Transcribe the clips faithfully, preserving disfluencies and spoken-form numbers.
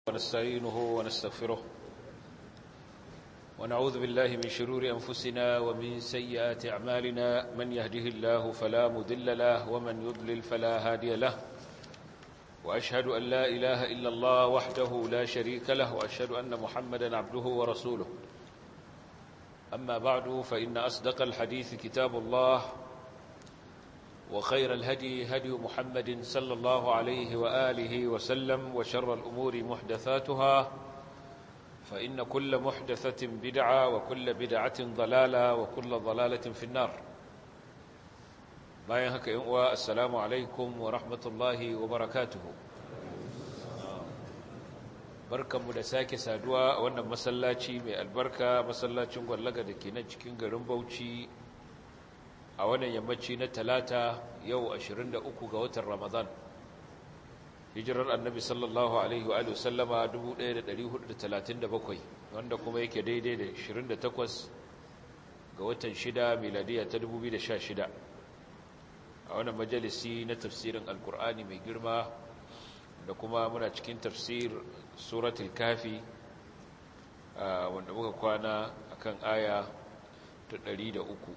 ونستعينه ونستغفره ونعوذ بالله من شرور أنفسنا ومن سيئات أعمالنا من يهده الله فلا مضل له ومن يضلل فلا هادي له وأشهد أن لا إله إلا الله وحده لا شريك له وأشهد أن محمدا عبده ورسوله أما بعد فإن أصدق الحديث كتاب الله وخير الهدي هدي محمد صلى الله عليه وآله وسلم وشر الأمور محدثاتها فإن كل محدثة بدعة وكل بدعة ضلالة وكل ضلالة في النار باين هكا ينقوى السلام عليكم ورحمة الله وبركاته بركة مدساكي سادوا وانا مسلاتي من البركة مسلاتي نقول دكي نجكين غرم بوشي a wannan yammaci na talata yau ashirin da uku ga watan ramadan hijirar annabi sallallahu alaihi wa sallama dubu ɗaya da ɗari hudu da talatin da bakwai wanda kuma yake daidai da ashirin da takwas ga watan shida miladiya ta dubu biyu da sha shida a wannan majalisi na tafsirin alkur'ani mai girma da kuma muna cikin tafsir suratul kafi wanda muka kwana akan aya ta ɗari da uku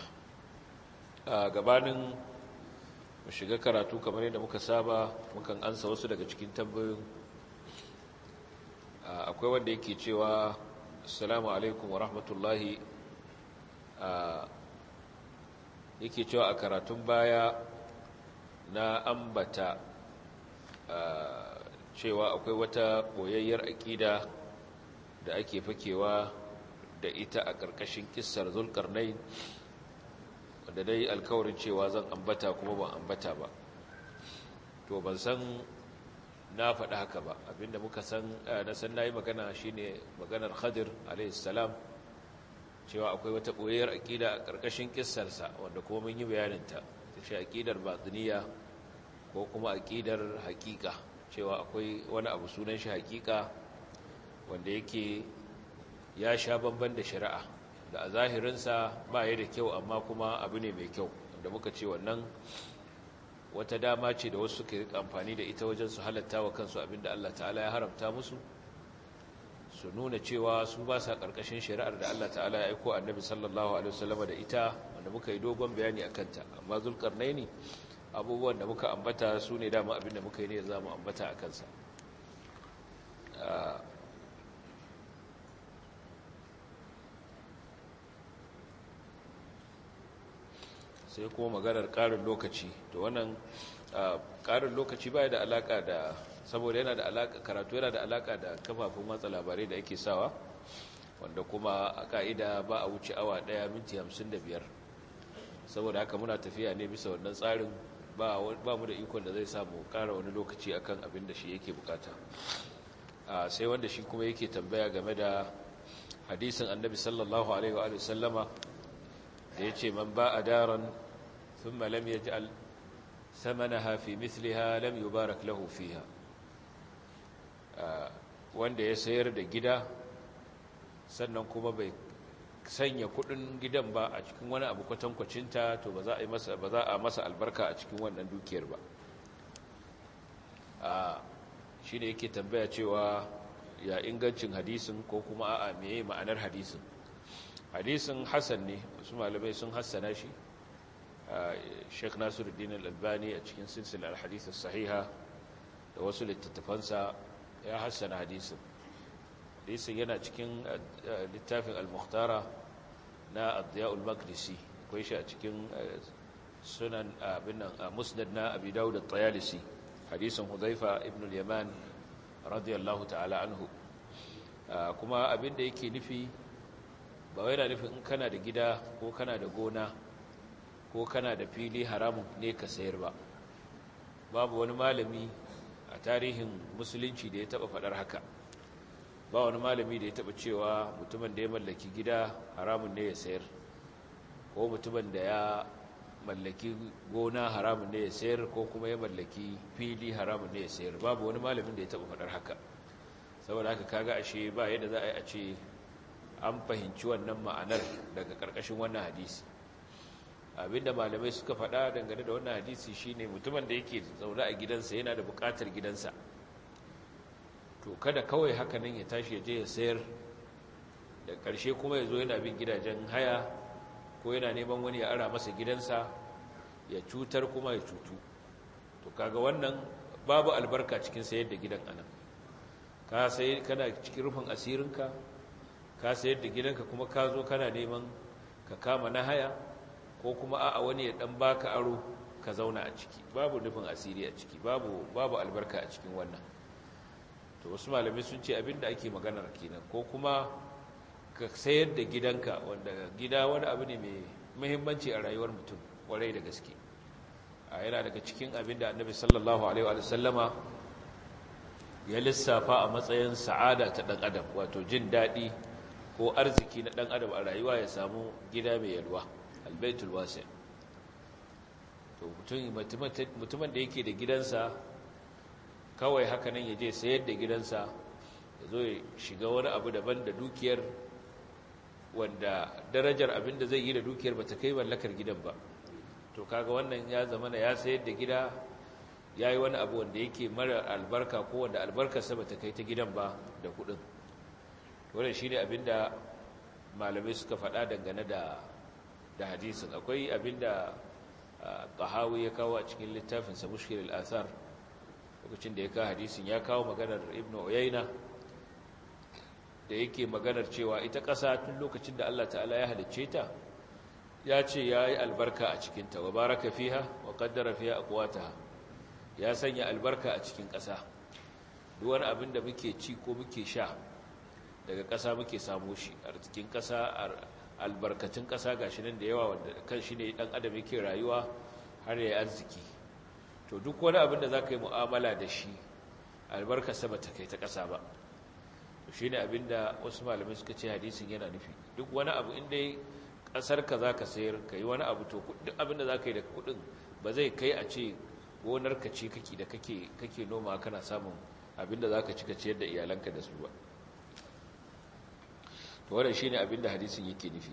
a gabanin mu shiga karatu kamar yadda muka saba mukan ansa wasu daga cikin tambayoyin akwai wanda yake cewa assalamu alaikum wa rahmatullahi yake cewa a karatun baya na ambata cewa akwai wata boyayyar aƙida da ake fakewa da ita a ƙarƙashin kissar zulkarnain da dai alkawarin cewa zan ambata kuma ban ambata ba to ban san na faɗi haka ba abinda muka san na san nayi magana shine maganar Khadir alayhi salam cewa akwai wata boyayar aqida a karkashin kissarsa wanda kuma mun yi bayanin ta ce aqidar batiniya ko kuma aqidar haqiqa cewa akwai wani abu sunan shi haqiqa wanda yake ya sha bamban da shari'a da a zahirinsa ba ya da kyau amma kuma abu ne mai kyau da muka ce wannan wata dama ce da wasu suka rika amfani da ita wajen su halatta wa kansu abinda Allah ta'ala ya haramta musu su nuna cewa su ba sa karkashin shari'ar da Allah ta'ala ya aiko annabi sallallahu alaihi wasallam da ita wanda muka yi dogon bayani akan ta amma zulkarnaini abubuwan da muka ambata su ne dama abinda muka yi ne za mu ambata akan sa sai kuma maganar ƙarin lokaci to wannan ƙarin lokaci baya da alaka da saboda yana da alaka karatu yana da alaka da kafafun watsa labarai da ake sawa wanda kuma a ka'ida ba a wuce awa ɗaya minti hamsin da biyar saboda haka muna tafiya ne bisa wannan tsarin ba mu da ikon da zai samu ƙara wani lokaci akan abin da shi yake bukata sai wanda shi kuma yake tambaya game da hadisin annabi sallallahu alaihi wa sallama da ya ce man ba a daren ثم لم يجعل ثمنها في مثلها لم يبارك له فيها wanda ya sayar da gida sannan kuma bai sanya kudin gidan ba a cikin wani abu kwatankwacinta to ba za a yi masa ba za a masa albarka a cikin wannan dukiyar ba a shine yake tambaya cewa ya ingancin hadisin ko kuma a'a meye ma'anar hadisin hadisin hasan ne wasu malamai sun hassana shi Sheikh Nasiruddin Al-Albani a cikin silsilar al-hadith as-sahiha da wasu littattafansa ya hassana hadisin hadisin yana cikin littafin al-Mukhtara na Ad-Diya al-Maqdisi akwai shi a cikin sunan abin nan Musnad na Abi Dawud at-Tayalisi hadisin Hudhaifa ibn al-Yaman radiyallahu ta'ala anhu kuma abin da yake nufi ba wai yana nufin in kana da gida ko kana da gona ko kana da fili haramun ne ka sayar ba babu wani malami a tarihin musulunci da ya taba fadar haka ba wani malami da ya taba cewa mutumin da ya mallaki gida haramun ne ya sayar ko mutumin da ya mallaki gona haramun ne ya sayar ko kuma ya mallaki fili haramun ne ya sayar babu wani malamin da ya taba fadar haka saboda haka kaga ashe ba yadda za a yi a ce an fahimci wannan ma'anar daga ƙarƙashin wannan hadisi abinda malamai suka faɗa dangane da wannan hadisi shine mutumin da yake zaune a gidansa yana da buƙatar gidansa to kada kawai haka nan ya tashi ya je ya sayar da ƙarshe kuma ya zo yana bin gidajen haya ko yana neman wani ya ara masa gidansa ya cutar kuma ya cutu. To kaga wannan babu albarka cikin sayar da gidan anan. Ka sai kana cikin rufin asirinka, ka sayar da gidanka kuma ka zo kana neman ka kama na haya ko kuma a'a wani ya dan baka aro ka zauna a ciki. Babu rufin asiri a ciki, babu babu albarka a cikin wannan. To wasu malamai sun ce abinda ake maganar kenan, ko kuma ka sayar da gidanka, wanda gida wani abu ne mai muhimmanci a rayuwar mutum kwarai da gaske. A yana daga cikin abinda Annabi sallallahu alaihi wa sallama ya lissafa a matsayin sa'ada ta dan adam, wato jin dadi ko arziki na dan adam a rayuwa ya samu gida mai yalwa, albaitul wasi'. To mutum mutumin da yake da gidansa kawai haka nan ya je sayar da gidansa ya zo ya shiga wani abu daban da dukiyar, wanda darajar abin da zai yi da dukiyar ba ta kai mallakar gidan ba. To kaga wannan ya zama ya sayar da gida, ya yi wani abu wanda yake mara albarka, ko wanda albarkarsa ba ta kai ta gidan ba da kudin. Wannan shi ne abin da malamai suka faɗa dangane da da hadisin. Akwai abin da Tahawi ya kawo a cikin littafinsa Mushkil al-Athar, lokacin da ya kawo hadisin ya kawo maganar Ibn Uyayna da yake maganar cewa ita ƙasa tun lokacin da Allah ta'ala ya halicce ta ya ce ya yi albarka a cikinta, wa baraka fiha wa qaddara fiha aqwataha, ya sanya albarka a cikin ƙasa. Duk wani abin da muke ci ko muke sha daga ƙasa muke samu shi, a cikin ƙasa, albarkatun ƙasa gashi nan da yawa, wanda kan shi ne ɗan adam yake rayuwa har ya yi arziki. To duk wani abin da za ka yi mu'amala da shi albarkarsa ba ta kai ta ƙasa ba. To shi ne abin da wasu malamai suka ce hadisin yana nufi. Duk wani abu inda ƙasarka za ka sayar ka yi wani abu, to duk abin da za ka yi da kuɗin ba zai kai a ce gonarka ce kake da kake noma kana samun abin da za ka ci ka ciyar da iyalanka da su ba. To wannan shi ne abin da hadisin yake nufi.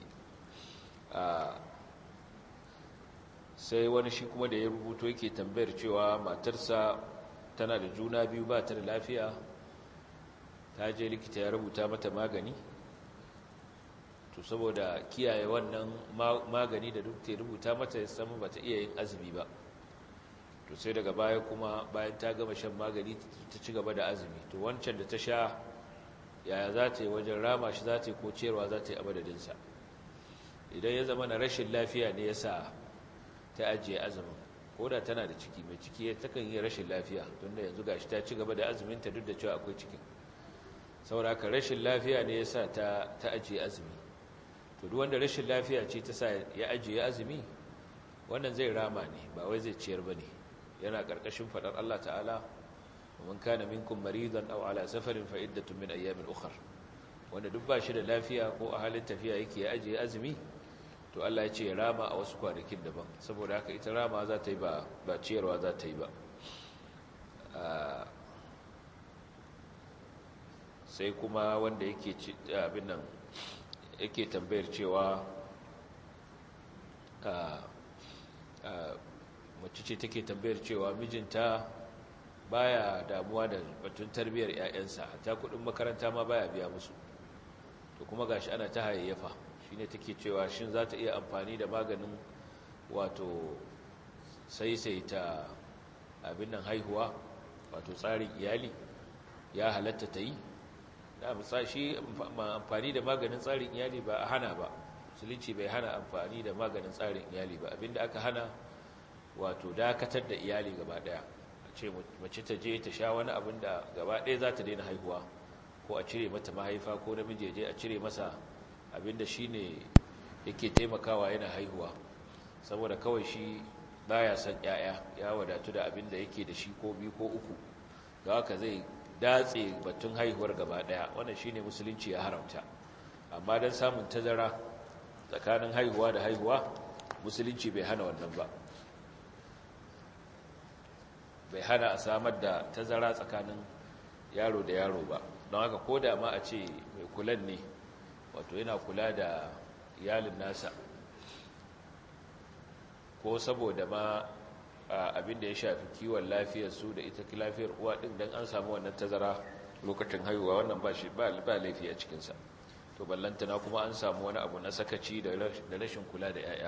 Sai wani shi kuma da ya rubuto yake tambayar cewa matarsa tana da juna biyu, ba ta da lafiya, ta je likita ya rubuta mata magani, to saboda kiyaye wannan magani da duk ta rubuta mata ya samu ba ta iya yin azumi ba. To sai daga baya kuma bayan ta gama shan magani ta ci gaba da azumi. To wancan da ta sha yaya za ta yi wajen rama shi, za ta yi ko ciyarwa za ta yi a madadinsa? Idan ya zama na rashin lafiya ne ya sa ta ajiye azumin, ko da tana da ciki, mai ciki takan yi rashin lafiya, tunda yanzu gashi ta ci gaba da azuminta duk da cewa akwai cikin. Saboda haka rashin lafiya ne ya sa ta ajiye azumi. To duk wanda rashin lafiya ce ta sa ya ajiye azumi, wannan zai rama ne, ba wai zai ciyar ba ne. Yana ƙarƙashin faɗar Allah ta'ala, ومن كان منكم مريضا أو على سفر فعدة من أيام أخر. wanda duk ba shi da lafiya ko a halin tafiya yake ya ajiye azumi, to Allah ya ce rama a wasu kwanakin daban. Saboda haka ita rama za ta yi ba ba ciyarwa za ta yi ba. Sai kuma wanda yake abin nan yake tambayar cewa mace ce take tambayar cewa mijinta baya damuwa da batun tarbiyyar ƴaƴansa, hatta kudin makaranta ma baya biya musu. To kuma gashi ana ta hayayyafa, shine take cewa shin za ta iya amfani da maganin wato saisaita abin nan haihuwa, wato tsarin iyali, ya halatta ta yi? Da shi amfani da maganin tsarin iyali ba a hana ba, musulunci bai hana amfani da maganin tsarin iyali ba. Abinda aka hana wato dakatar da iyali gaba daya, a ce mace ta je ta sha wani abin da gaba daya za ta daina haihuwa, ko a cire mata mahaifa, ko namiji je a cire masa abinda shi ne yake taimakawa yana haihuwa, saboda kawai shi baya son ƴaƴa, ya wadatu da abinda yake da shi ko biyu ko uku, da haka zai datse batun haihuwar gaba daya. Wannan shine musulunci ya haramta. Amma dan samun tazara tsakanin haihuwa da haihuwa, musulunci bai hana wannan ba, bai hana a samar da tazara tsakanin yaro da yaro ba. Don haka ko da ma a ce mai kulan ne, wato yana kula da iyalin nasa, ko saboda ma abin da ya shafi kiwon lafiyar su da ita lafiyar uwa din, dan an samu wannan tazara lokacin haihuwa wannan ba shi ba laifi a cikinsa to ballantana kuma an samu wani abu na sakaci da rashin kula da 'ya'ya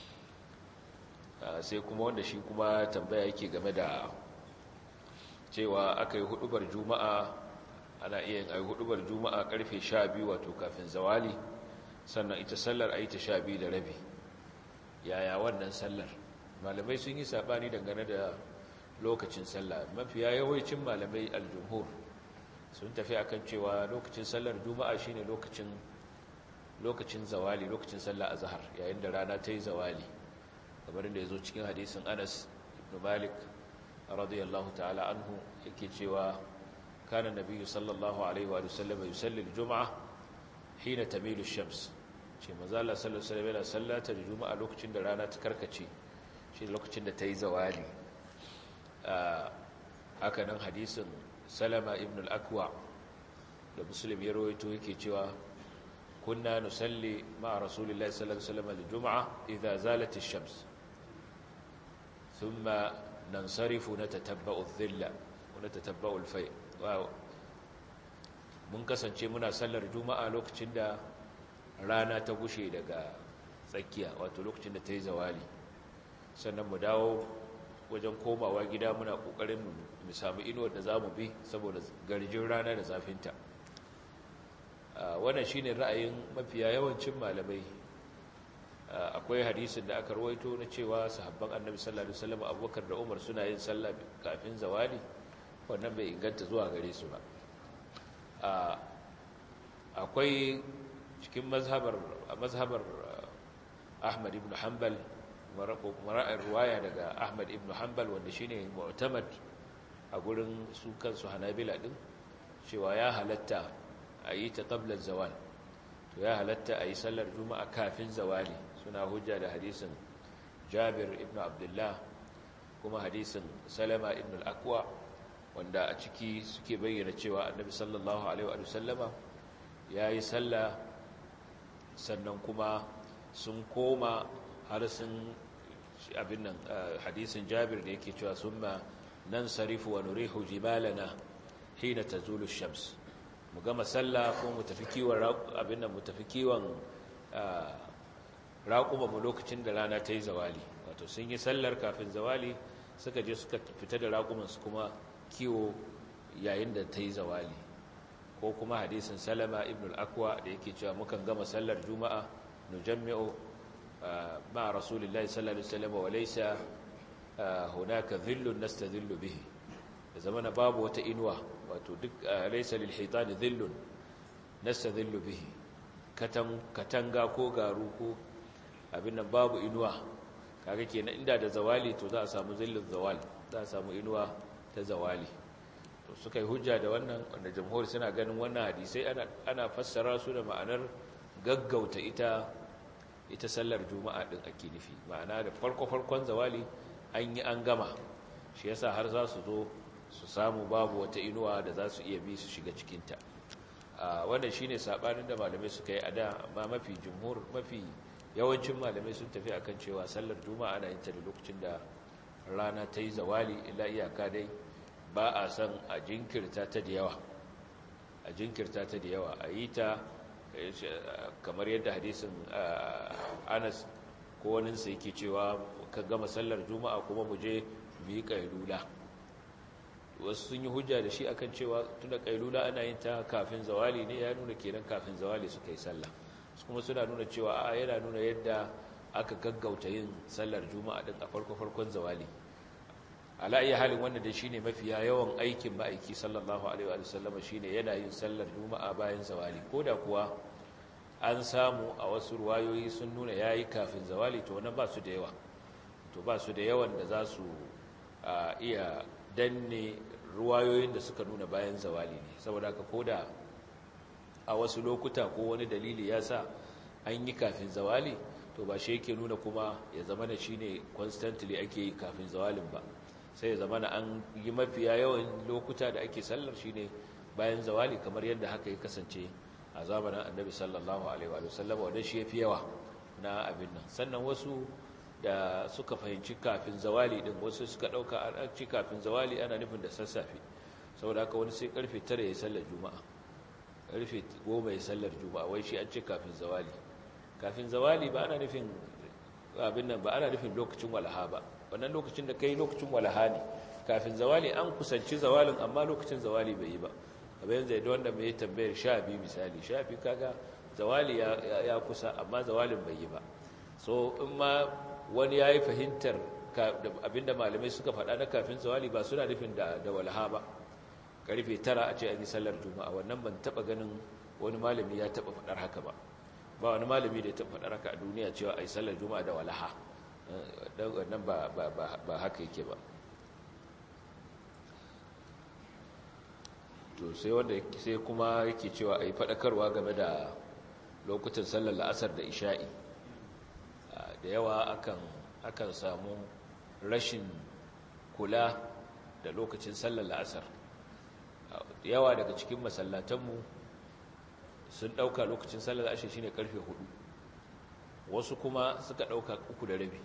sai kuma wanda shi kuma tambaya yake game da cewa aka yi hudubar juma'a ana iya yin hudubar juma'a karfe sha biyu wato kafin zawali sannan ita sallar a yi ta sha biyu da rabi yaya wannan sallar malamai sun yi sabani dangane da lokacin sallah mafiya yawancin malamai aljumhur sun tafi akan cewa lokacin sallar juma'a shine lokacin lokacin zawali lokacin sallar azhar yayin da rana ta yi zawali kamar da yazo cikin hadisin Anas ibn Malik radiyallahu ta'ala anhu yake cewa kana nabiyyu sallallahu alaihi wa sallam yusalli al-jum'a hina tamilu ash-shams ce manzo Allah sallallahu alaihi wa sallam yana sallata juma'a lokacin da rana ta karkace shi lokacin da ta yi zawali haka nan hadisin Salama ibn al-Akwa da Muslim ya rawaito yake cewa kunna nusalli ma'a rasulillahi sallallahu alaihi wasallam al-jum'a idha zalat ash-shams thumma nansarifu natatabba'u adh-dhilla wa natatabba'u al-fay' mun kasance muna sallar juma'a lokacin da rana ta gushe daga tsakiya wato lokacin da ta yi zawali sannan mu dawo wajen komawa gida muna kokarin mu samu inuwar da zamu bi saboda garjin rana da zafinta wannan shine ra'ayin mafiya yawancin malamai akwai hadisin da aka rawaito na cewa sahabban annabi sallallahu alaihi wasallam Abubakar da Umar suna yin sallah kafin zawali wannan bai inganta zuwa gare su ba akwai cikin mazhabar mazhabar Ahmad ibn Hanbal mara'ar ruwaya daga Ahmad ibn Hanbal wanda shine mu'tamad a gurin su kansu Hanabila din cewa ya halatta a yi ta qabla zawal to ya halatta a yi sallar juma'a kafin zawali suna hujja da hadisin Jabir ibn Abdullah kuma hadisin Salama ibn al-Akwa wanda a ciki suke bayyana cewa Annabi sallallahu alaihi wa sallama yayi sallah sannan kuma sun koma har sun abin nan hadisin Jabir da yake cewa summa nansarifu wa nurihu jibalana hina tazulu ash-shams mu gama sallah ko mu tafi kiwon abin nan mu tafi kiwon raquma mu lokacin da rana ta yi zawali wato sun yi sallar kafin zawali suka je suka fita da raquman su kuma kiwo yayin da ta yi zawali ko kuma hadisin Salama ibn al-Akwa da yake cewa mukan gama sallar juma'a nujammi'u مع رسول الله صلى الله عليه وسلم وليس هناك ظل نستظل به زمان باب وتئنوا وتدك ليس للحيطان ظل نستظل به كتن كتنغا ko garu ko abin nan babu inuwa kaga kenan inda da zawali to za a samu zillul zawal za a samu inuwa ta zawali to suka yi hujja da wannan wanda jamhur suna ganin wannan hadisi ana ana fassara su da ma'anar gaggauta ita ita sallar juma'a din ake nufi ma'ana da farko-farkon zawali an yi an gama shi yasa har za su zo su samu babu wata inuwa da za su iya bi su shiga cikinta wannan shine sabanin da malamai suka yi a da amma mafi jumhur mafi yawancin malamai sun tafi akan cewa sallar juma'a ana yin ta da lokacin da rana ta yi zawali illa iyaka dai ba a san a jinkirta ta da yawa a jinkirta ta da yawa a yi ta kamar yadda hadisin Anas ko waninsa yake cewa ka gama sallar juma'a kuma mu je mu yi kailula wasu sun yi hujja da shi akan cewa tunda kailula ana yin ta kafin zawali ne ya nuna kenan kafin zawali suka yi sallah kuma suna nuna cewa a yana nuna yadda aka gaggauta yin sallar juma'a din a farko farkon zawali ala iya halin wannan da shine mafiya yawan aikin ma'aiki sallallahu alaihi wa sallam shine yana yin sallar juma'a bayan zawali koda kuwa an samu a wasu ruwayoyi sun nuna yayi kafin zawali to wannan ba su da yawa to ba su da yawan da za su iya danne ruwayoyin da suka nuna bayan zawali ne saboda haka koda a wasu lokuta ko wani dalili ya sa an yi kafin zawali to ba shi yake nuna kuma ya zama da shine constantly ake yi kafin zawalin ba sai ya zama an yi mafiya yawan lokuta da ake sallar shine bayan zawali kamar yadda haka ya kasance a zamanin annabi sallallahu alaihi wa sallam wanda shi yafi yawa na abin nan sannan wasu da suka fahimci kafin zawali din wasu suka dauka an ci kafin zawali ana nufin da sassafe saboda haka wani sai karfe tara ya sallar juma'a karfe goma ya sallar juma'a wai shi an ce kafin zawali kafin zawali ba ana nufin abin nan ba ana nufin lokacin walaha ba wannan lokacin da kai lokacin walaha ne kafin zawali an kusanci zawalin amma lokacin zawali bai yi ba abin zai da wanda mai tambayar sha biyu misali sha biyu kaga zawali ya, ya, ya kusa amma zawalin bai yi ba so in ma wani ya yi fahimtar abinda malamai suka faɗa na kafin zawali ba suna nufin da, da walaha ba karfe tara a ce an yi sallar juma'a wannan ban taɓa ganin wani malami ya taɓa faɗar haka ba ba wani malami da ya taɓa faɗar haka a duniya cewa a yi sallar juma'a da walaha wannan ba, ba, ba, ba haka yake ba to sai wanda sai kuma yake cewa a yi faɗakarwa game da lokutan sallar la'asar da isha'i da yawa akan akan samu rashin kula da lokacin sallar la'asar da yawa daga cikin masallatanmu sun ɗauka lokacin sallar la'asar shine karfe hudu wasu kuma suka ɗauka uku da rabi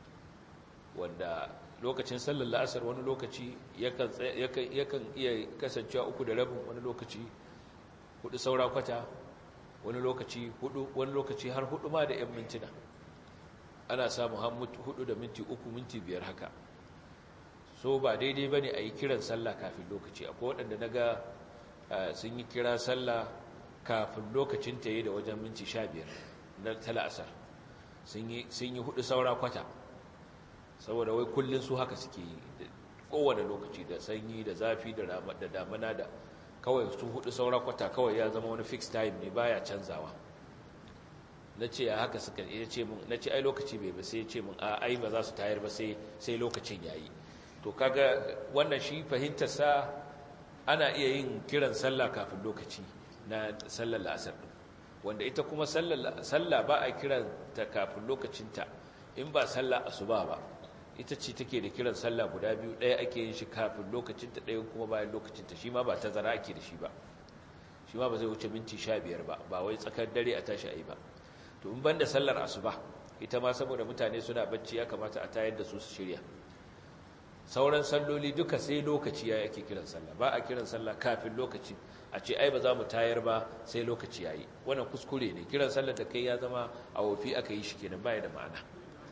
wanda lokacin sallar la'asar wani lokaci yakan iya kasancewa uku da rabin wani lokaci hudu saura kwata wani lokaci hudu wani lokaci har hudu ma da yan mintuna ana samu har hudu da minti uku minti biyar haka so ba daidai ba ne a yi kiran sallah kafin lokaci akwai waɗanda na ga sun yi kira sallah kafin lokacin ta yi da wajen minti sha biyar na tala'asar sun yi hudu saura kwata saboda wai kullum su haka suke yi kowane lokaci da sanyi da zafi da damana da kawai su hudu saura kwata kawai ya zama wani fixed time ne baya canzawa na ce ya haka suka ya ce mun na ce ai lokaci bai ba sai ya ce mun a ai ba za su tayar ba sai sai lokacin yayi to kaga wannan shi fahimtar sa ana iya yin kiran sallah kafin lokaci na sallar la'asar din wanda ita kuma sallar sallah ba a kiran ta kafin lokacinta in ba sallah asuba ba ita ce take da kiran sallah guda biyu ɗaya ake yin shi kafin lokacinta ɗayan kuma bayan lokacinta shi ma ba tazara ake da shi ba shi ma ba zai wuce minti sha biyar ba ba wai tsakar dare a tashi a yi ba to in banda sallar asuba ita ma saboda mutane suna bacci ya kamata a tayar da su su shirya sauran salloli duka sai lokaci ya yake kiran sallah ba a kiran sallah kafin lokaci a ce ai ba za mu tayar ba sai lokaci yayi wannan kuskure ne kiran sallar da kai ya zama a wofi aka yi shi kenan baya da ma'ana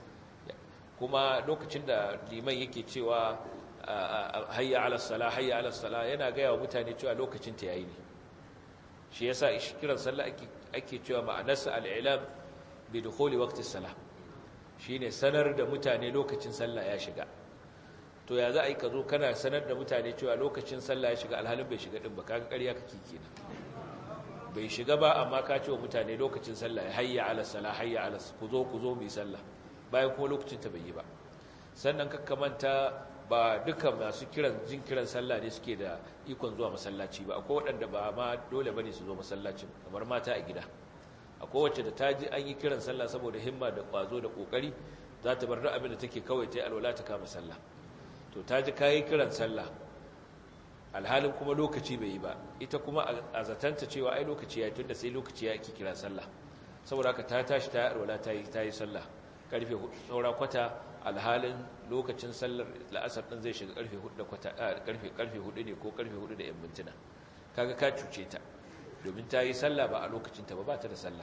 kuma lokacin da liman yake cewa hayya ala salah hayya ala salah yana gaya wa mutane cewa lokacin ta yayi ne shi yasa kiran sallah ake ake cewa ma'anarsa al-i'lam bi dukhuli waqti as-salah shine sanar da mutane lokacin sallah ya shiga to ya za a yi ka zo kana sanar da mutane cewa lokacin sallah ya shiga alhalin bai shiga din ba kaga ƙarya kake kenan bai shiga ba amma ka ce wa mutane lokacin sallah ya hayya ala salah hayya ala ku zo ku zo mu yi sallah bayan kuma lokacin ta bai yi ba sannan kakka manta ba duka masu kiran jin kiran sallah ne suke da ikon zuwa masallaci ba akwai waɗanda ba ma dole bane su zo masallacin kamar mata a gida akwai wacce da ta ji an yi kiran sallah saboda himma da kwazo da kokari za ta bar duk abin da take kawai ta yi alwala ta kama sallah to ta ji kayi kiran sallah alhalin kuma lokaci bai yi ba ita kuma a zatanta cewa ai lokaci ya yi tunda sai lokaci ya ake kira sallah saboda haka ta tashi ta yi alwala ta yi ta yi sallah karfe saura kwata alhalin lokacin sallar la'asar din zai shiga karfe hudu da kwata karfe karfe hudu ne ko karfe hudu da yan mintuna kaga ka cuce ta domin ta yi sallah ba a lokacin ta ba ba ta da sallah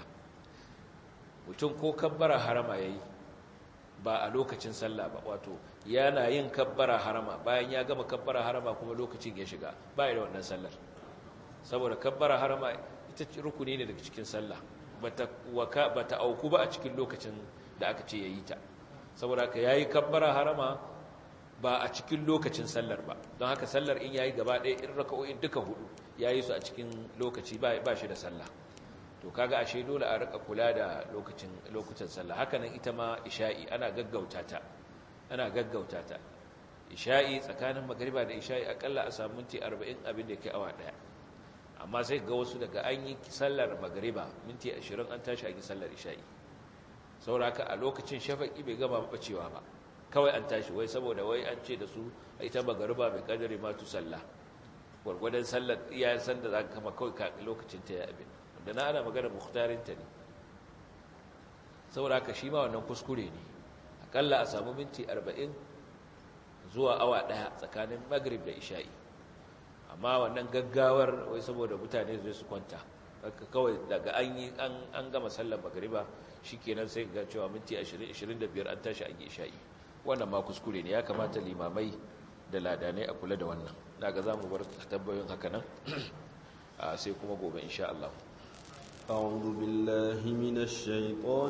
mutum ko kabbara harama yayi ba a lokacin sallah ba wato yana yin kabbara harama bayan ya gama kabbara harama kuma lokacin ya shiga ba da wannan sallar saboda kabbara harama ita rukuni ne daga cikin sallah bata waka bata auku ba a cikin lokacin da aka ce yayi ta saboda haka yayi kabbara harama ba a cikin lokacin sallar ba don haka sallar in yayi gaba ɗaya in raka'o'in duka hudu yayi su a cikin lokaci ba ba shi da sallah to kaga ashe dole a rika kula da lokacin lokutan sallah haka nan ita ma isha'i ana gaggauta ta ana gaggauta ta isha'i tsakanin magriba da isha'i akalla a samu minti arba'in abin da yake awa daya amma sai ga wasu daga an yi sallar magriba minti ashirin an tashi a yi sallar isha'i saboda haka a lokacin shafaqi bai gama bacewa ba kawai an tashi wai saboda wai an ce da su ita magriba bai kadari ma tu sallah gurgurdan sallar iyayen sanda zaka kama kawai lokacin ta ya abin da na ana magana mukhtarinta ne saboda haka shi ma wannan kuskure ne akalla a samu minti arba'in zuwa awa daya tsakanin maghrib da isha'i amma wannan gaggawar wai saboda mutane zai su kwanta kawai daga an yi an gama sallar magriba shikenan sai ga cewa minti ashirin ashirin da biyar an tashi an yi isha'i wannan ma kuskure ne ya kamata limamai da ladanai a kula da wannan daga zamu bar tabbayoyin haka nan sai kuma gobe insha Allah أعوذ بالله من الشيطان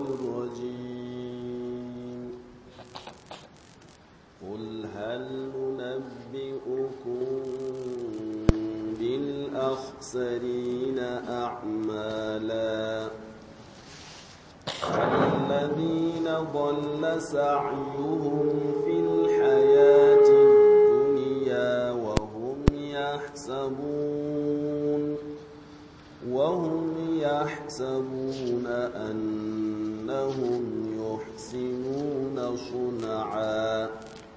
الرجيم قل هل ننبئكم بالأخسرين أعمالا الذين ضل سعيهم في الحياة الدنيا وهم يحسبون وهم يحسبون أنهم يحسنون صنعا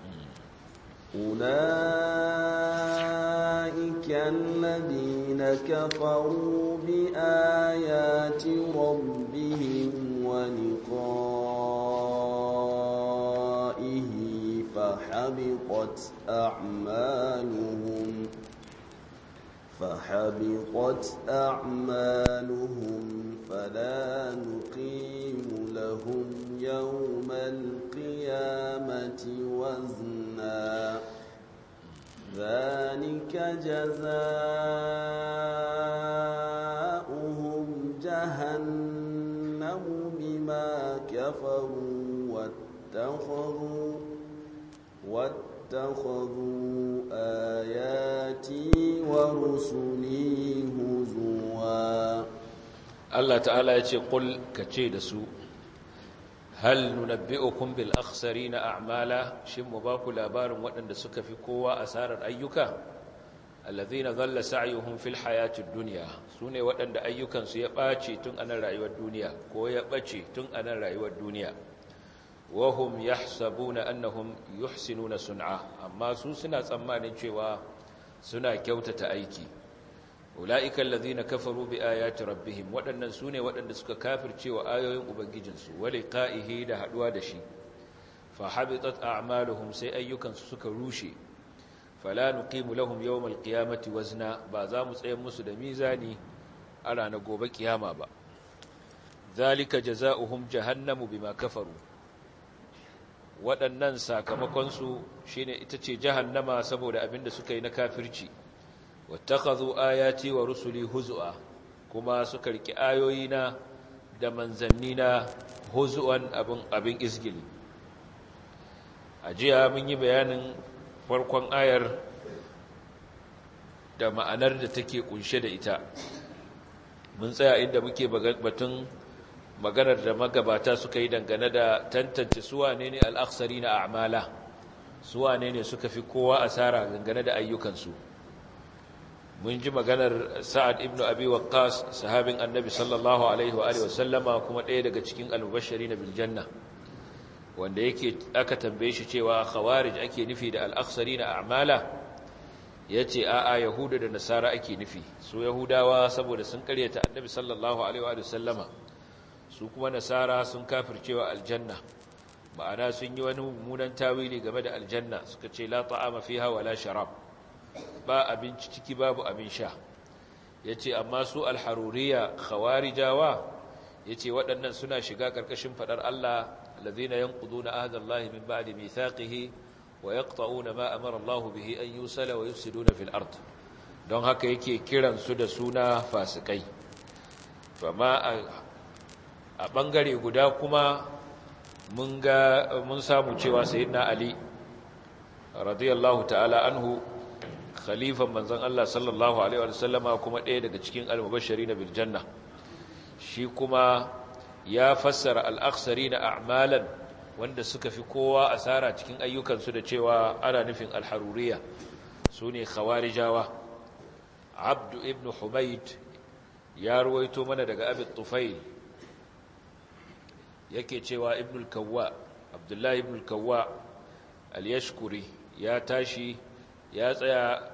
أولئك الذين كفروا بآيات ربهم ولقائه فحبطت أعمالهم فحبطت أعمالهم فلا نقيم لهم يوم القيامة وزنا ذلك جزاؤهم جهنم بما كفروا واتخذوا واتخذوا آياتي ورسلي هزوا Allah ta'ala ya ce qul kace da su hal nunabbi'ukum bil akhsarina a'mala shin mu ba ku labarin waɗanda suka fi kowa asarar ayyuka alladhina dhalla sa'yuhum fil hayatid dunya sune waɗanda ayyukansu ya ɓace tun anan rayuwar duniya ko ya ɓace tun anan rayuwar duniya wa hum yahsabuna annahum yuhsinuna sun'a amma su suna tsammanin cewa suna kyautata aiki ulaika alladhina kafaru bi ayati rabbihim waɗannan sune waɗanda suka kafirce wa ayoyin ubangijinsu wa liqa'ihi da haduwa da shi fa habitat a'maluhum sai ayyukansu suka rushe fala nuqimu lahum yawmal qiyamati wazna ba za mu tsayar musu da mizani a ranar gobe kiyama ba zalika jazaohum jahannamu bima kafaru waɗannan sakamakon su shine ita ce jahannama saboda abinda suka yi na kafirci wattakhadhu ayati wa rusuli huzua kuma suka riki ayoyina da manzannina huzuan abin abin izgili ajiya mun yi bayanin farkon ayar da ma'anar da take kunshe da ita mun tsaya inda muke batun maganar da magabata suka yi dangane da tantance suwane ne al-akhsarina a'mala suwane ne suka fi kowa asara dangane da ayyukansu mun ji maganar Sa'ad ibn Abi Waqqas sahabin Annabi sallallahu alaihi wa alihi wasallama kuma ɗaya daga cikin al-mubashirin bil janna wanda yake aka tambaye shi cewa khawarij ake nufi da al-akhsarina a'mala yace a'a yahuda da nasara ake nufi su yahudawa saboda sun karyata Annabi sallallahu alaihi wa alihi wasallama su kuma nasara sun kafircewa aljanna ma'ana sun yi wani mummunan tawili game da aljanna suka ce la ta'ama fiha wala sharab ba abinci ciki babu abin sha yace amma su al-haruriyya khawarijawa yace waɗannan suna shiga karkashin fadar Allah alladhina yanquduna ahdallahi min ba'di mithaqihi wa yaqta'una ma amara Allah bihi an yusala wa yufsiduna fil ard don haka yake kiran su da suna fasikai amma a bangare guda kuma mun ga mun samu cewa sayyidina Ali radiyallahu ta'ala anhu khalifan manzon Allah sallallahu alaihi wa sallama kuma ɗaya daga cikin al-mubashirin bil janna shi kuma ya fassara al-akhsarina a'malan wanda suka fi kowa asara cikin ayyukansu da cewa ana nufin al-haruriyya sune khawarijawa Abd ibn Humayd ya ruwaito mana daga Abi Tufail yake cewa Ibn al-Kawwa Abdullah ibn al-Kawwa al-Yashkuri ya tashi ya tsaya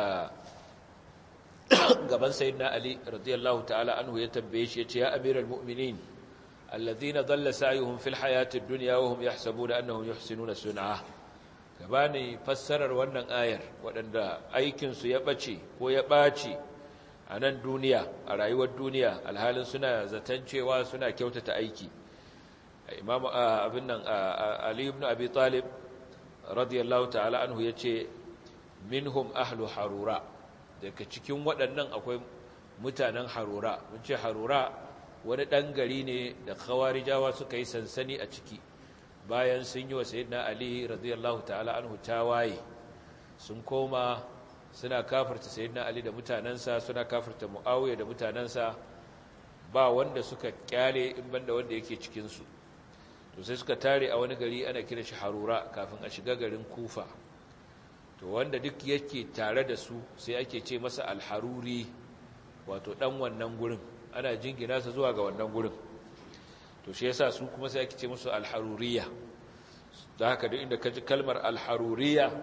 gaban sayyidina Ali radiyallahu ta'ala anhu ya tambaye shi yace ya amiral mu'minin alladhina dhalla sa'yuhum fil hayati ad-dunya wa hum yahsabuna annahum yuhsinuna sun'a ka bani fassarar wannan ayar waɗanda aikinsu ya ɓace ko ya ɓaci a nan duniya a rayuwar duniya alhalin suna zaton cewa suna kyautata aiki imam abin nan ali ibn abi talib radiyallahu ta'ala anhu yace minhum ahlu harura daga cikin waɗannan akwai mutanen harura mun ce harura wani ɗan gari ne da khawarijawa suka yi sansani a ciki bayan sun yi wa sayyidina ali radiyallahu ta'ala anhu tawaye sun koma suna kafirta sayyidina ali da mutanansa suna kafirta muawiya da mutanansa ba wanda suka kyale in banda wanda yake cikin su to sai suka tare a wani gari ana kira shi harura kafin a shiga garin kufa to wanda duk yake tare da su sai ake ce masa alharuri wato dan wannan gurin ana jingina sa zuwa ga wannan gurin to shi yasa su kuma sai ake ce musu alharuriya da haka duk inda kaji kalmar alharuriya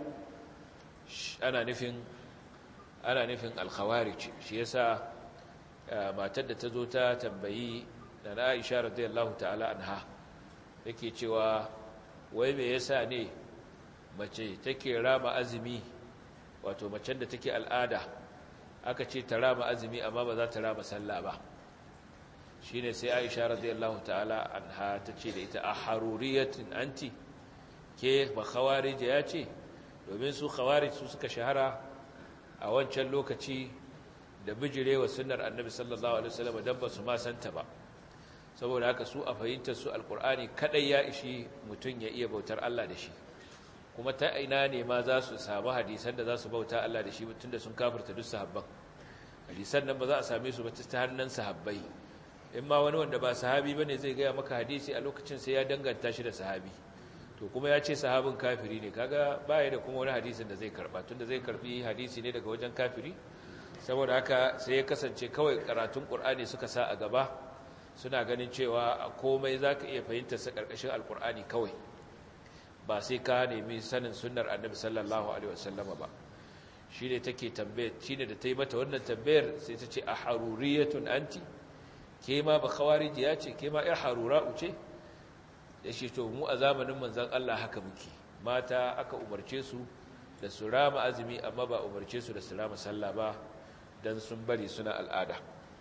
ana nufin ana nufin alkhawarij shi yasa matar da ta zo ta tambayi da Aisha radiyallahu ta'ala anha yake cewa wai me yasa ne mace take rama azumi wato macen da take al'ada aka ce ta rama azumi amma ba za ta rama sallah ba shine sai Aisha radiyallahu ta'ala anha tace da ita a haruriyatin anti ke ba khawarij ya ce domin su khawarij su suka shahara a wancan lokaci da bijirewa sunnar annabi sallallahu alaihi wasallam dan ba su ma santa ba saboda haka su a fahimtar su alqur'ani kadai ya ishi mutun ya iya bautar Allah da shi kuma ta ina ne ma za su samu hadisan da za su bauta Allah da shi mutun da sun kafirta duk sahabban hadisan nan ba za a same su ba ta hannun sahabbai in ma wani wanda ba sahabi bane zai ga maka hadisi a lokacin sai ya danganta shi da sahabi to kuma ya ce sahabin kafiri ne kaga baya da kuma wani hadisin da zai karba tunda zai karbi hadisi ne daga wajen kafiri saboda haka sai ya kasance kawai karatun Qur'ani suka sa a gaba suna ganin cewa a komai zaka iya fahimtar sa karkashin alqur'ani kawai ba sai ka nemi sanin sunnar annabi sallallahu alaihi wasallama ba shine take tambayar shine da tayi mata wannan tambayar sai ta ce a haruriyatun anti ke ma ba khawariji ya ce ke ma ya harura uce da shi to mu a zamanin manzon Allah haka muke mata aka umarce su da su rama azumi amma ba umarce su da su rama sallah ba dan sun bari suna al'ada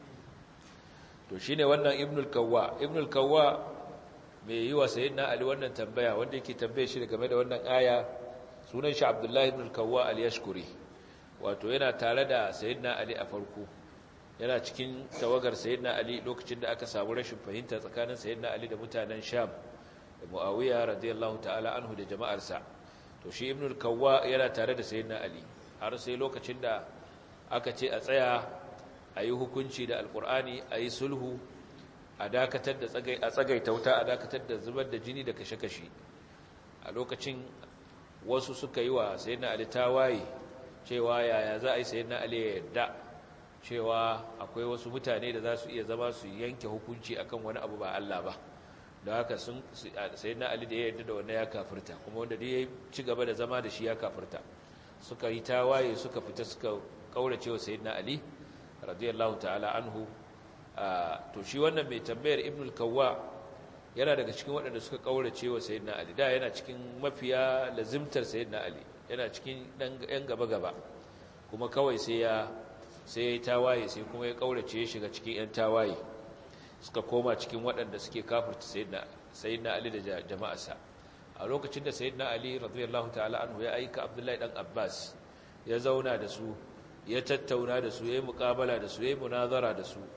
to shine wannan ibnul kawwa ibnul kawwa mai yi wa sayyidina ali wannan tambaya wanda yake tambaye shi game da wannan aya sunan shi abdullahi ibnul kawwa al-yashkuri wato yana tare da sayyidina ali a farko yana cikin tawagar sayyidina ali lokacin da aka samu rashin fahimta tsakanin sayyidina ali da mutanen sham da muawiya radiyallahu ta'ala anhu da jama'arsa to shi ibnul kawwa yana tare da sayyidina ali har sai lokacin da aka ce a tsaya a yi hukunci da alkur'ani a yi sulhu a dakatar da tsagai a tsagaita wuta a dakatar da zubar da jini da kashe-kashe a lokacin wasu suka yi wa sayyidina ali tawaye cewa yaya za a yi sayyidina ali ya yarda cewa akwai wasu mutane da za su iya zama su yanke hukunci akan wani abu ba Allah ba da haka sun sayyidina ali da ya yarda da wannan ya kafirta kuma wanda da ya ci gaba da zama da shi ya kafirta suka yi tawaye suka fita suka kaurace wa sayyidina ali radiyallahu ta'ala anhu to shi wannan mai tambayar ibnul kawwa yana daga cikin waɗanda suka kaurace wa sayyidina ali da yana cikin mafiya lazimtar sayyidina ali yana cikin dan yan gaba gaba kuma kawai sai ya sai ya yi tawaye sai kuma ya kaurace ya shiga cikin yan tawaye suka koma cikin waɗanda suke kafirta sayyidina sayyidina ali da jama'arsa a lokacin da sayyidina ali radiyallahu ta'ala anhu ya aika abdullahi dan abbas ya zauna da su ya tattauna da su ya yi muƙabala da su ya yi munazara da su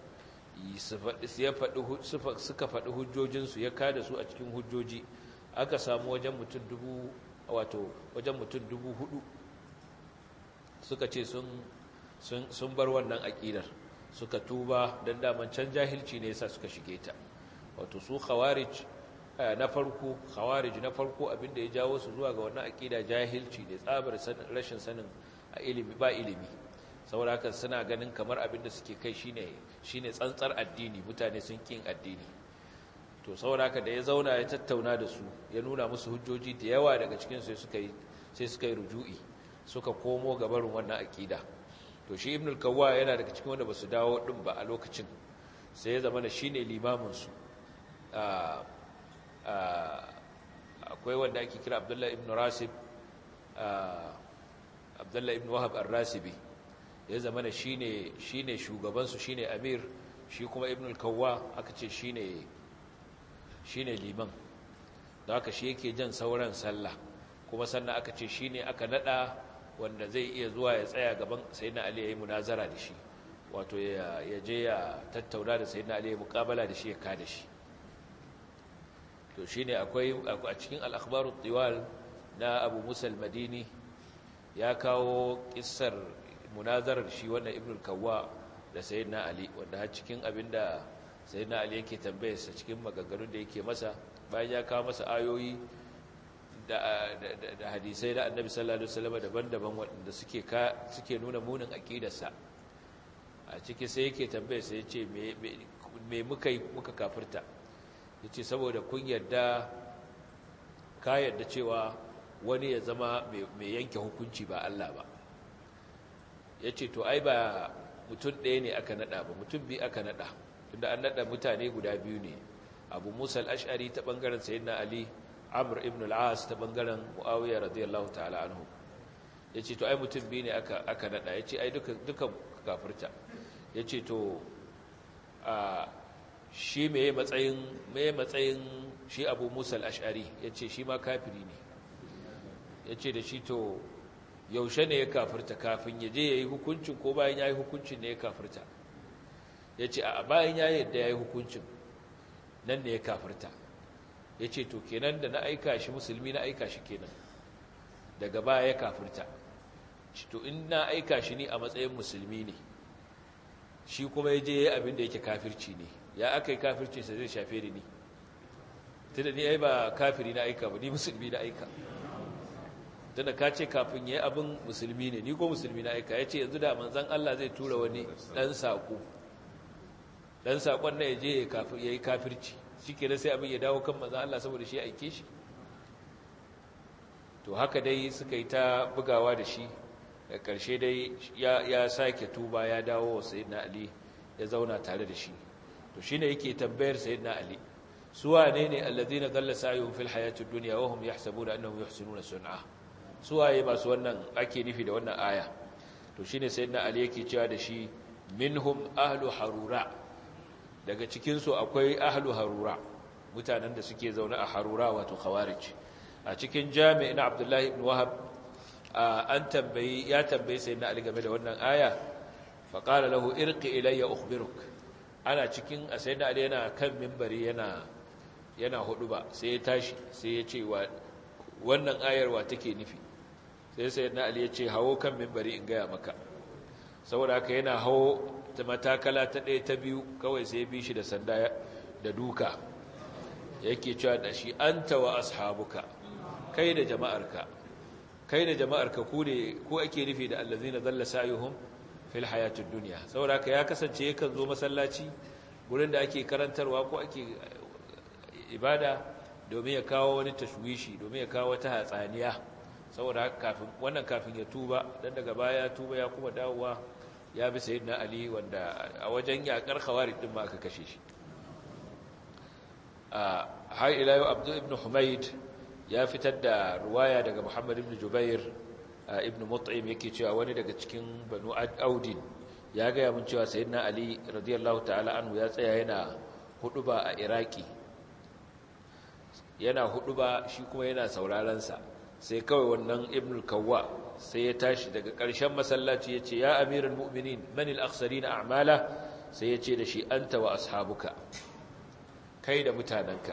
suka faɗi hujjojinsu ya kada su a cikin hujjoji aka samu wajen mutum dubu wato wajen mutum dubu hudu suka ce sun sun bar wannan aƙidar suka tuba don daman can jahilci ne yasa suka shige ta wato su khawarij na farko khawarij na farko abinda ya jawo su zuwa ga wannan aƙida jahilci ne tsabar rashin sanin a ilimi ba ilimi saboda haka suna ganin kamar abin da suke kai shine shine tsantsar addini mutane sun kin addini to saboda haka da ya zauna ya tattauna da su ya nuna musu hujjoji da yawa daga cikin su suka yi sai suka yi ruju'i suka komo ga barin wannan akida to shi ibnul kawwa yana daga cikin wanda basu dawo din ba a lokacin sai ya zama da shine limamin su a akwai wanda ake kira Abdullah ibn Rasib Abdullah ibn Wahab ar-Rasibi ya zama da shine shine shugaban su shine amir, shi kuma ibn al-Kawwa aka ce shine shine liman, da haka shi yake jan sauran sallah, kuma sannan aka ce shine aka nada wanda zai iya zuwa ya tsaya gaban sayyidina Ali yayin munazara da shi, wato ya je ya tattauna da sayyidina Ali ya muqabala da shi ya kada shi. to shine akwai a cikin al-akhbarut tiwal na Abu Musa al-Madini ya kawo kissar munazarar shi wannan Ibn al-Kawwa da sayyidina Ali, wanda har cikin abinda sayyidina Ali yake tambayarsa cikin maganganun da yake masa, bayan ya kawo masa ayoyi da da hadisai da Annabi sallallahu alaihi wasallam daban-daban wanda suke suke nuna munin aqidarsa, a ciki sai yake tambayarsa yace me me muka muka kafirta, yace saboda kun yarda ka yarda cewa wani ya zama mai yanke hukunci ba Allah ba. yace to ai ba mutum ɗaya ne aka nada ba, mutum biyu aka nada, tunda an nada mutane guda biyu ne, Abu Musa al-Ash'ari ta bangaren Sayyidina Ali, Amr ibn al-As ta bangaren Muawiya radiyallahu ta'ala anhu. yace to ai mutum biyu ne aka aka nada, yace ai duka duka kafirta. yace to a shi meye matsayin meye matsayin shi Abu Musa al-Ash'ari, yace shi ma kafiri ne. yace da shi to yaushe ne ya kafirta, kafin ya je yayi hukuncin ko bayan yayi hukuncin ne ya kafirta? yace a bayan yayi yadda yayi hukuncin nan ne ya kafirta. yace to kenan da na aika shi musulmi na aika shi kenan, daga baya ya kafirta. to in na aika shi ne a matsayin musulmi ne, shi kuma ya je yayi abin da yake kafirci ne, ya akai kafircin sa zai shafe ni? tunda ni ai ba kafiri na aika ba, ni musulmi na aika. tunda ka ce kafin yayi abin musulmi ne, ni ko musulmi na aika. yace yanzu da manzon Allah zai tura wani dan sako, dan sakon ne yaje yayi kafirci, shikenan sai abin ya dawo kan manzon Allah saboda shi aike shi. to haka dai suka yi ta bugawa da shi, da karshe dai ya ya sake tuba ya dawo wa sayyidina Ali ya zauna tare da shi. to shine yake tambayar sayyidina Ali, su wane ne alladhina dalla sa'yuhum fil hayatid dunya wa hum yahsabuna annahum yuhsinuna sun'a? suwaye masu wannan ake nufi da wannan aya? to shine sayyidina Ali yake cewa da shi minhum ahlu harura, daga cikin su akwai ahlu harura, mutanen da suke zaune a harura wato khawarij. a cikin jami'in Abdullah ibn Wahab an tambayi ya tambayi sayyidina Ali game da wannan aya, fa qala lahu irqi ilayya ukhbiruk. ana cikin sayyidina Ali yana kan minbari yana yana huduba, sai ya tashi sai ya ce wa wannan ayar wa take nufi? sai sayyidina Ali ya ce hawo kan minbari in gaya maka. saboda haka yana hawo ta matakala ta ɗaya ta biyu, kawai sai ya bi shi da sanda da duka, yake cewa da shi anta wa ashabuka, kai da jama'arka kai da jama'arka ku ne ku ake nufi da allazina dalla sa'yuhum fil hayatid dunya. saboda haka ya kasance yakan zo masallaci gurin da ake karantarwa ko ake ibada domin ya kawo wani tashwishi, domin ya kawo wata hatsaniya. saboda haka kafin wannan kafin ya tuba, dan daga baya ya tuba ya kuma dawowa ya bi sayyidina Ali, wanda a wajen yakar khawarij din ma aka kashe shi. a har ila yau Abdul ibn Humayd ya fitar da ruwaya daga Muhammad ibn Jubair ibn Mut'im yake cewa wani daga cikin Banu Audin ya ga mun cewa sayyidina Ali radiyallahu ta'ala anhu ya tsaya yana huduba a Iraki, yana huduba shi kuma yana sauraron sa. sai kawai wannan Ibn al-Kawwa sai ya tashi daga ƙarshen masallaci yace ya amiral mu'minin man al-akhsarin a'mala, sai yace da shi anta wa ashabuka, kai da mutananka.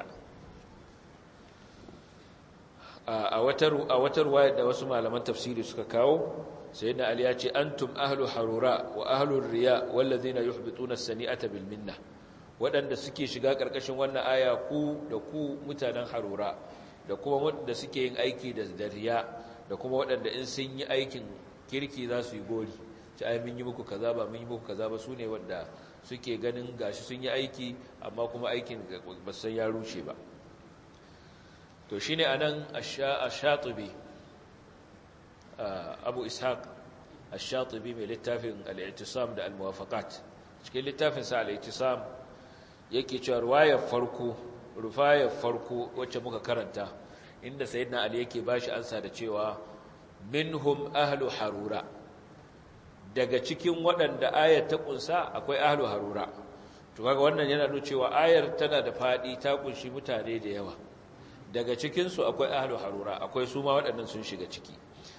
a wata a wata ruwaya da wasu malaman tafsiri suka kawo, sayyidina Ali ya ce antum ahlu harura wa ahlu riya wallazina yuhbituna as-sani'ata bil minna. waɗanda suke shiga ƙarƙashin wannan aya ku da ku mutanen harura, da kuma waɗanda suke yin aiki da dariya, da kuma waɗanda in sun yi aikin kirki za su yi gori, ci ai mun yi muku kaza ba mun yi muku kaza ba, su ne wanda suke ganin gashi sun yi aiki amma kuma aikin ba san ya rushe ba. to shine anan ash-Shatibi Abu Ishaq ash-Shatibi mai littafin al-I'tisam da al-Muwafaqat, cikin littafin sa al-I'tisam yake cewa ruwayar farko rufayar farko wacce muka karanta, inda sayyidina Ali yake bashi ansa da cewa minhum ahlu harura daga cikin waɗanda ayar ta kunsa akwai ahlu harura to kaga wannan yana nuna cewa ayar tana da fadi ta kunshi mutane da yawa daga cikin su akwai ahlu harura akwai su ma waɗannan sun shiga ciki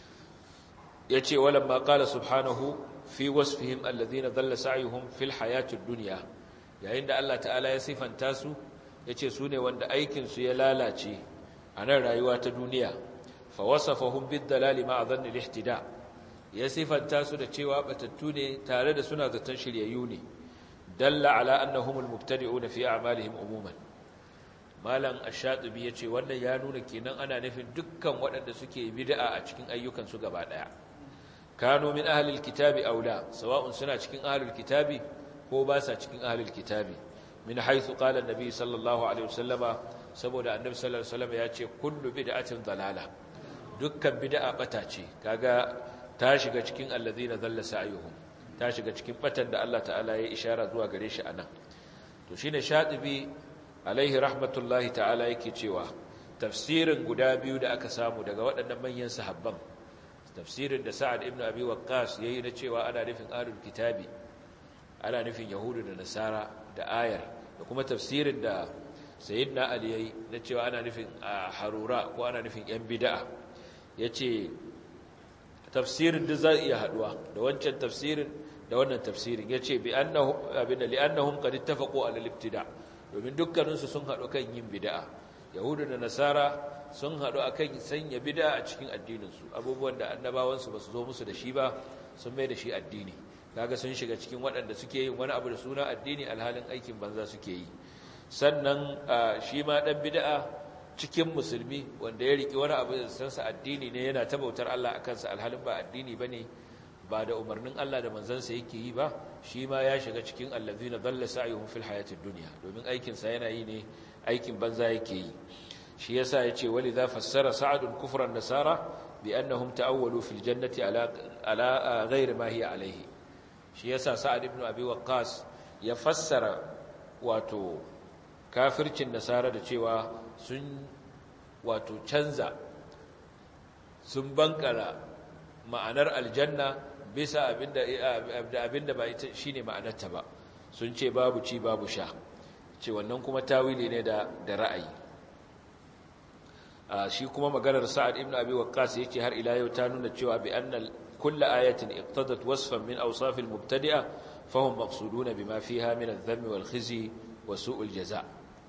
yace walamma qala subhanahu fi wasfihim alladhina dhalla sa'yuhum fil hayatid dunya yayin da Allah ta'ala ya sifanta su yace su ne wanda aikin su ya lalace a nan rayuwa ta duniya fa wasafahum bid dalali ma'a dhanni al-ihtida ya sifanta su da cewa batattu ne tare da suna zaton shiryayyu ne dalla ala annahum al-mubtadi'un fi a'malihim umuman malam ash-shatibi yace wannan ya nuna kenan ana nufin dukkan waɗanda suke bid'a a cikin ayyukan su gaba daya kanu min ahli al-kitabi aw la sawa'un suna cikin ahli al-kitabi ko ba sa cikin ahli al-kitabi min haythu qala an-nabi sallallahu alaihi wasallama saboda annabi sallallahu alaihi wasallam ya ce kullu bid'atin dalala dukkan bid'a bata ce kaga ta shiga cikin alladhina dhalla sa'yuhum ta shiga cikin batan da Allah ta'ala ya ishara zuwa gare shi anan to shine shatibi alaihi rahmatullahi ta'ala yake cewa tafsirin guda biyu da aka samu daga waɗannan manyan sahabban tafsirin da Sa'ad ibn Abi Waqqas yayi na cewa ana nufin ahlul kitabi ana nufin yahudu da nasara da ayar da kuma tafsirin da sayyidina Ali yayi na cewa ana nufin harura ko ana nufin yan bid'a yace tafsirin da zai iya haduwa da wancan tafsirin da wannan tafsirin yace bi annahu abinda li annahum qad ittafaqu ala al-ibtida domin dukkaninsu sun hadu kan yin bid'a yahudu da nasara sun hadu akan sanya bid'a a cikin addinin su abubuwan da annabawan su basu zo musu da shi ba sun mai da shi addini kaga sun shiga cikin waɗanda suke yin wani abu da suna addini alhalin aikin banza suke yi sannan shi ma dan bid'a cikin musulmi wanda ya riki wani abu da sansa addini ne yana tabautar Allah akan sa alhalin ba addini bane ba da umarnin Allah da manzansa yake yi ba shi ma ya shiga cikin allazina dalla sa'yuhum fil hayatid dunya domin aikin sa yana yi ne aikin banza yake yi shi yasa yace walidha fassara sa'adun kufran nasara bi annahum ta'awwalu fil jannati ala ala ghayri ma hiya alayhi shi yasa sa'ad ibn abi waqqas ya fassara wato kafircin nasara da cewa sun wato canza sun bankara ma'anar aljanna bisa abinda abinda ba ita shine ma'anarta ba sun ce babu ci babu sha ce wannan kuma tawili ne da da ra'ayi shi kuma maganar Sa'ad ibn Abi Waqqas yace har ila yau ta nuna cewa bi annal kullu ayatin iqtadat wasfan min awsaf al-mubtadi'a fahum maqsuduna bima fiha min adh-dhamm wal-khizy wa su'ul jaza'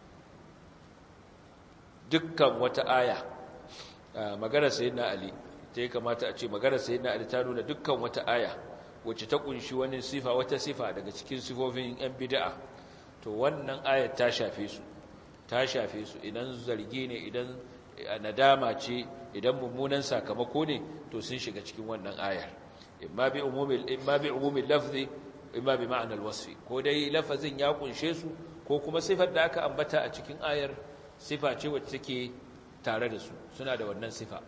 dukkan wata aya maganar sayyidina Ali ta kamata a ce maganar sayyidina Ali ta nuna dukkan wata aya wacce ta kunshi wani sifa wata sifa daga cikin sifofin yan bid'a to wannan ayar ta shafe su ta shafe su idan zargi ne idan nadama ce idan mummunan sakamako ne to sun shiga cikin wannan ayar imma bi umumil imma bi umumil lafzi imma bi ma'anal wasfi ko dai lafazin ya kunshe su ko kuma sifar da aka ambata a cikin ayar sifa ce wacce take tare da su suna da wannan sifa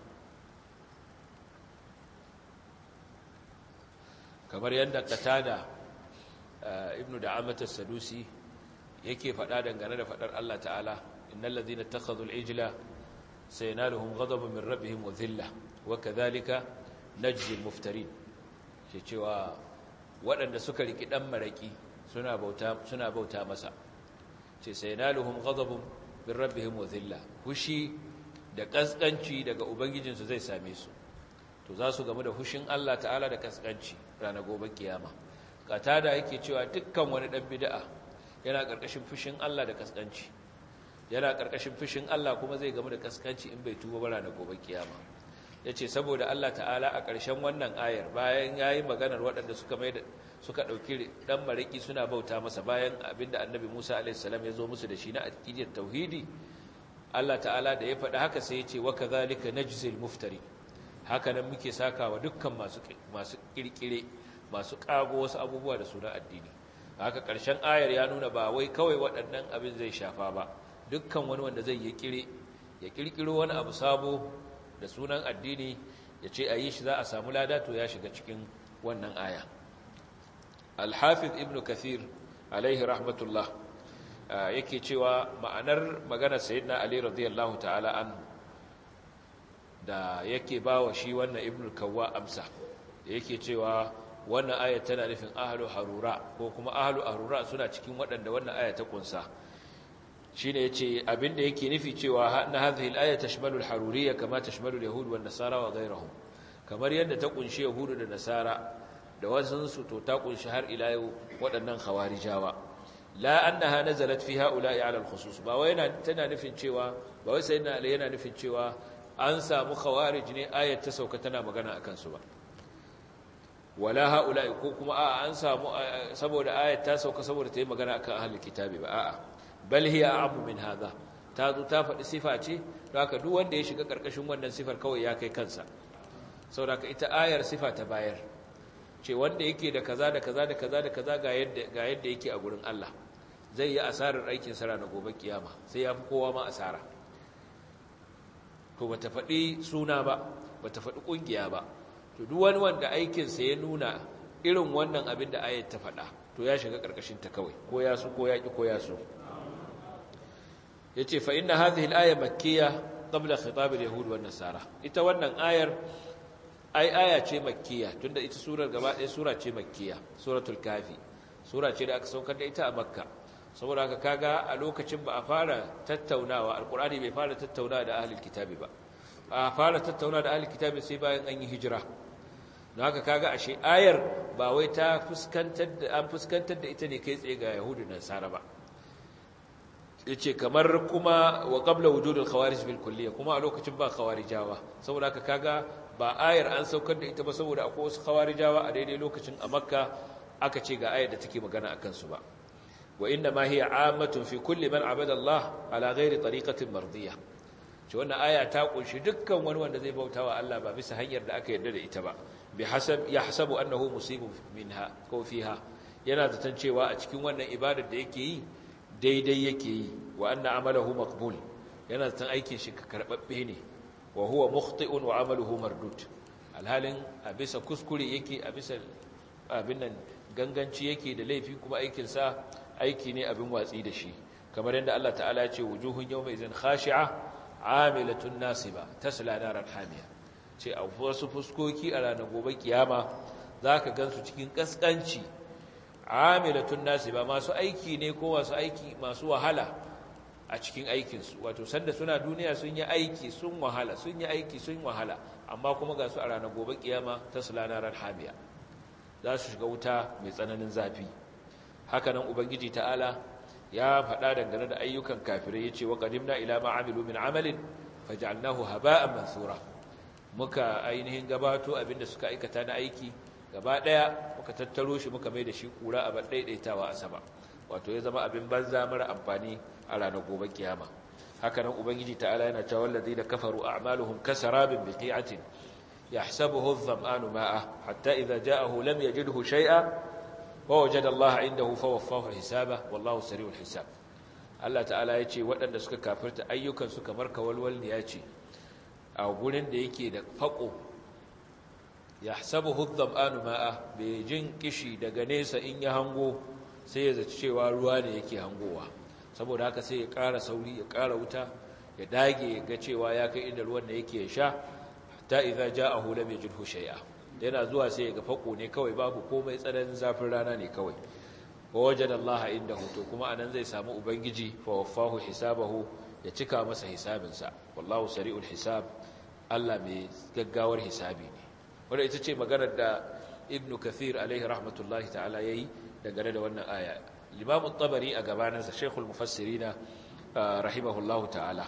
kamar yadda Qatada ibnu Da'amat as-Sadusi yake faɗa dangane da faɗar Allah ta'ala innal ladhina ittakhadhu al-ijla sayanaluhum ghadabun min rabbihim wa dhillah wa kadhalika najzi al-muftarin ce cewa waɗanda suka riki dan maraki suna bauta suna bauta masa ce sayanaluhum ghadabun min rabbihim wa dhillah fushi da kaskanci daga ubangijinsu zai same su to za su gamu da fushin Allah ta'ala da kaskanci ranar gobe kiyama Qatada yake cewa dukkan wani dan bid'a yana karkashin fushin Allah da kaskanci yana karkashin fushin Allah kuma zai gamu da kaskanci in bai tuba bara da gobe kiyama yace saboda Allah ta'ala a ƙarshen wannan ayar bayan yayi maganar waɗanda suka mai da suka dauki dan mariki suna bauta masa bayan abinda annabi Musa alaihi salam ya zo musu da shi na aqidar tauhidi Allah ta'ala da ya faɗa haka sai ya ce wa kadhalika najzil muftari haka nan muke sakawa dukkan masu masu kirkire masu kago wasu abubuwa da sunan addini haka ƙarshen ayar ya nuna ba wai kawai waɗannan abin zai shafa ba dukkan wani wanda zai yi kire ya kirkiro wani abu sabo da sunan addini ya ce a yi shi za a samu lada to ya shiga cikin wannan aya al-hafiz ibn kathir alaihi rahmatullah yake cewa ma'anar maganar sayyidina ali radiyallahu ta'ala an da yake bawa shi wannan ibn kawwa amsa da yake cewa wannan aya tana nufin ahlu harura ko kuma ahlu harura suna cikin waɗanda wannan aya ta kunsa shine yace abinda yake nufi cewa na hadhihi al-aya tashmalu al-haruriyya kama tashmalu al-yahud wan nasara wa ghayrihim kamar yadda ta kunshi yahudu da nasara da wasun su to ta kunshi har ila yau waɗannan khawarijawa la annaha nazalat fi ha'ula'i 'ala al-khusus ba wai tana nufin cewa ba wai sayyidina ali yana nufin cewa an samu khawarij ne ayat ta sauka tana magana akan su ba wala ha'ula'i ko kuma a an samu saboda ayat ta sauka saboda ta yi magana akan ahlul kitabi ba a'a bal hiya a'mu min hadha ta zo ta faɗi sifa ce don haka duk wanda ya shiga karkashin wannan sifar kawai ya kai kansa saboda ita ayar sifa ta bayar ce wanda yake da kaza da kaza da kaza da kaza ga yadda ga yadda yake a gurin Allah zai yi asarar aikin sa ranar gobe kiyama sai ya fi kowa ma asara to bata faɗi suna ba bata faɗi kungiya ba to duk wani wanda aikin sa ya nuna irin wannan abin da ayat ta faɗa to ya shiga karkashin ta kawai ko ya su ko ya ki ko ya su yace fa inna hadhihi al-aya makkiyya qabla khitab al-yahud wan nasara ita wannan ayar ai aya ce makkiya tunda ita surar gaba ɗaya sura ce makkiya suratul kafi sura ce da aka saukar da ita a makka saboda haka kaga a lokacin ba a fara tattaunawa alqur'ani bai fara tattaunawa da ahlul kitabi ba a fara tattaunawa da ahlul kitabi sai bayan an yi hijira don haka kaga ashe ayar ba wai ta fuskantar da an fuskantar da ita ne kai tsaye ga yahudu da nasara ba yace kamar kuma wa qabla wujudul khawarij bil kulliyya kuma a lokacin ba khawarijawa saboda haka kaga ba ayar an saukar da ita ba saboda akwai wasu khawarijawa a daidai lokacin a makka aka ce ga ayar da take magana akan su ba wa inna ma hiya ammatun fi kulli man abada Allah ala ghairi tariqatin mardiyah ce wannan aya ta kunshi dukkan wani wanda zai bautawa Allah ba bisa hanyar da aka yarda da ita ba bi hasab yahsabu annahu musibun minha ko fiha yana zaton cewa a cikin wannan ibadar da yake yi daidai yake yi wa anna amalahu maqbul yana zaton aikin shi karbabbe ne wa huwa mukhti'un wa amaluhu mardud alhalin a bisa kuskure yake a bisa abin nan ganganci yake da laifi kuma aikin sa aiki ne abin watsi da shi kamar yadda Allah ta'ala ya ce wujuhun yawma idzin khashi'a amilatun nasiba tasla naran hamiya ce a wasu fuskoki a ranar gobe kiyama zaka gansu cikin kaskanci amilatun nasiba masu aiki ne ko masu aiki masu wahala a cikin aikinsu wato sanda suna duniya sun yi aiki sun wahala sun yi aiki sun wahala amma kuma ga su a ranar gobe kiyama ta sulanarar hamiya za su shiga wuta mai tsananin zafi hakanan ubangiji ta'ala ya faɗa dangane da ayyukan kafirai yace wa qadimna ila ma amilu min amalin faj'alnahu haba'an mansura muka ainihin gabato abinda suka aikata na aiki gaba daya muka tattaro shi muka mai da shi kura a daidaitawa a sama wato ya zama abin banza mara amfani a ranar gobe kiyama haka nan ubangiji ta'ala yana cewa allazina kafaru a'maluhum kasarabin biqi'atin yahsabuhu adh-dhama'anu ma'a hatta idha ja'ahu lam yajidhu shay'a wa wajada Allah 'indahu fawaffahu hisaba wallahu sari'ul hisab Allah ta'ala yace waɗanda suka kafirta ayyukan su kamar kawalwal ne yace a gurin da yake da fako yahsabuhu adh-dhama'anu ma'a bai jin kishi daga nesa in ya hango sai ya zaci cewa ruwa ne yake hangowa saboda haka sai ya ƙara sauri ya ƙara wuta ya dage ga cewa ya kai inda ruwan da yake sha hatta idza ja'ahu lam yajidhu shay'a yana zuwa sai ya ga fako ne kawai babu komai tsananin zafin rana ne kawai wa wajada Allah indahu to kuma anan zai samu ubangiji fa waffahu hisabahu ya cika masa hisabinsa wallahu sari'ul hisab Allah mai gaggawar hisabi ne wanda ita ce maganar da Ibn Kathir alaihi rahmatullahi ta'ala yayi dangane da wannan aya Imam at-Tabari a gabaninsa Sheikhul Mufassirina rahimahullahu ta'ala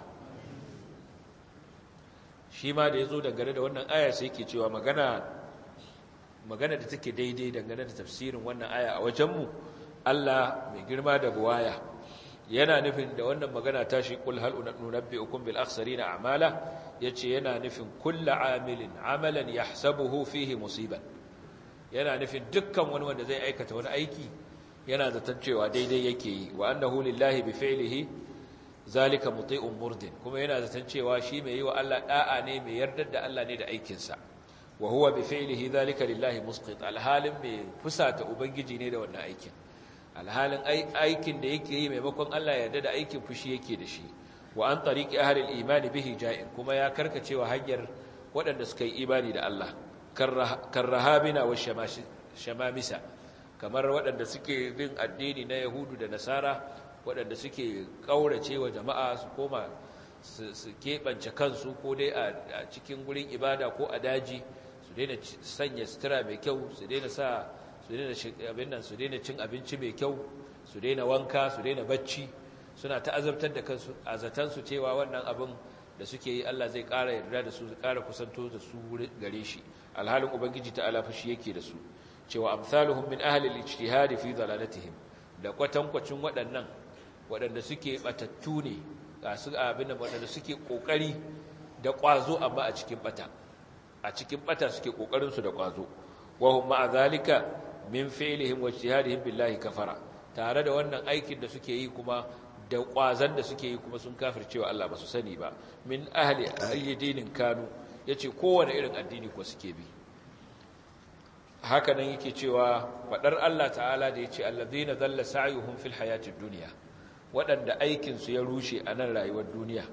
shi ma da yazo dangane da wannan aya sai yake cewa magana magana da take daidai dangane da tafsirin wannan aya a wajenmu Allah mai girma da buwaya yana nufin da wannan magana ta shi kul hal unabbiukum bil akhsarina a'mala yace yana nufin kullu amilin amalan yahsabuhu fihi musiban yana nufin dukkan wani wanda zai aikata wani aiki yana zaton cewa daidai yake yi wa annahu lillahi bi fi'lihi zalika muti'un murdin kuma yana zaton cewa shi mai yi wa Allah da'a ne mai yardar da Allah ne da aikinsa wa huwa bi fi'lihi zalika lillahi musqit alhalin mai fusata ubangiji ne da wannan aikin alhalin aikin da yake yi maimakon Allah yarda da aikin fushi yake da shi wa an tariqi ahli al-iman bihi ja'ir kuma ya karkacewa hanyar waɗanda suka yi imani da Allah karrahabina wa shamamisa kamar waɗanda suke bin addini na yahudu da nasara waɗanda suke ƙaurace wa jama'a su koma su keɓance kansu ko dai a cikin gurin ibada ko a daji su daina sanya sutura mai kyau su daina sa su daina abin nan su daina cin abinci mai kyau su daina wanka su daina bacci suna ta'azabtar da kansu azatansu cewa wannan abin da suke yi Allah zai ƙara yarda da su zai ƙara kusanto da su gare shi alhalin ubangiji ta'ala fashi yake da su cewa amsaluhum min ahli al-ijtihad fi dalalatihim da kwatankwacin waɗannan waɗanda suke batattu ne su abin da waɗanda suke kokari da ƙwazo amma a cikin bata a cikin bata suke kokarin su da ƙwazo wa hum ma'a zalika min fi'lihim wa ijtihadihim billahi kafara tare da wannan aikin da suke yi kuma da ƙwazon da suke yi kuma sun kafircewa Allah ba su sani ba min ahli ayyidinin kanu yace kowane irin addini ko suke bi haka nan yake cewa fadar Allah ta'ala da yace allazina dalla sa'yuhum fil hayatid dunya waɗanda aikin su ya rushe a nan rayuwar duniya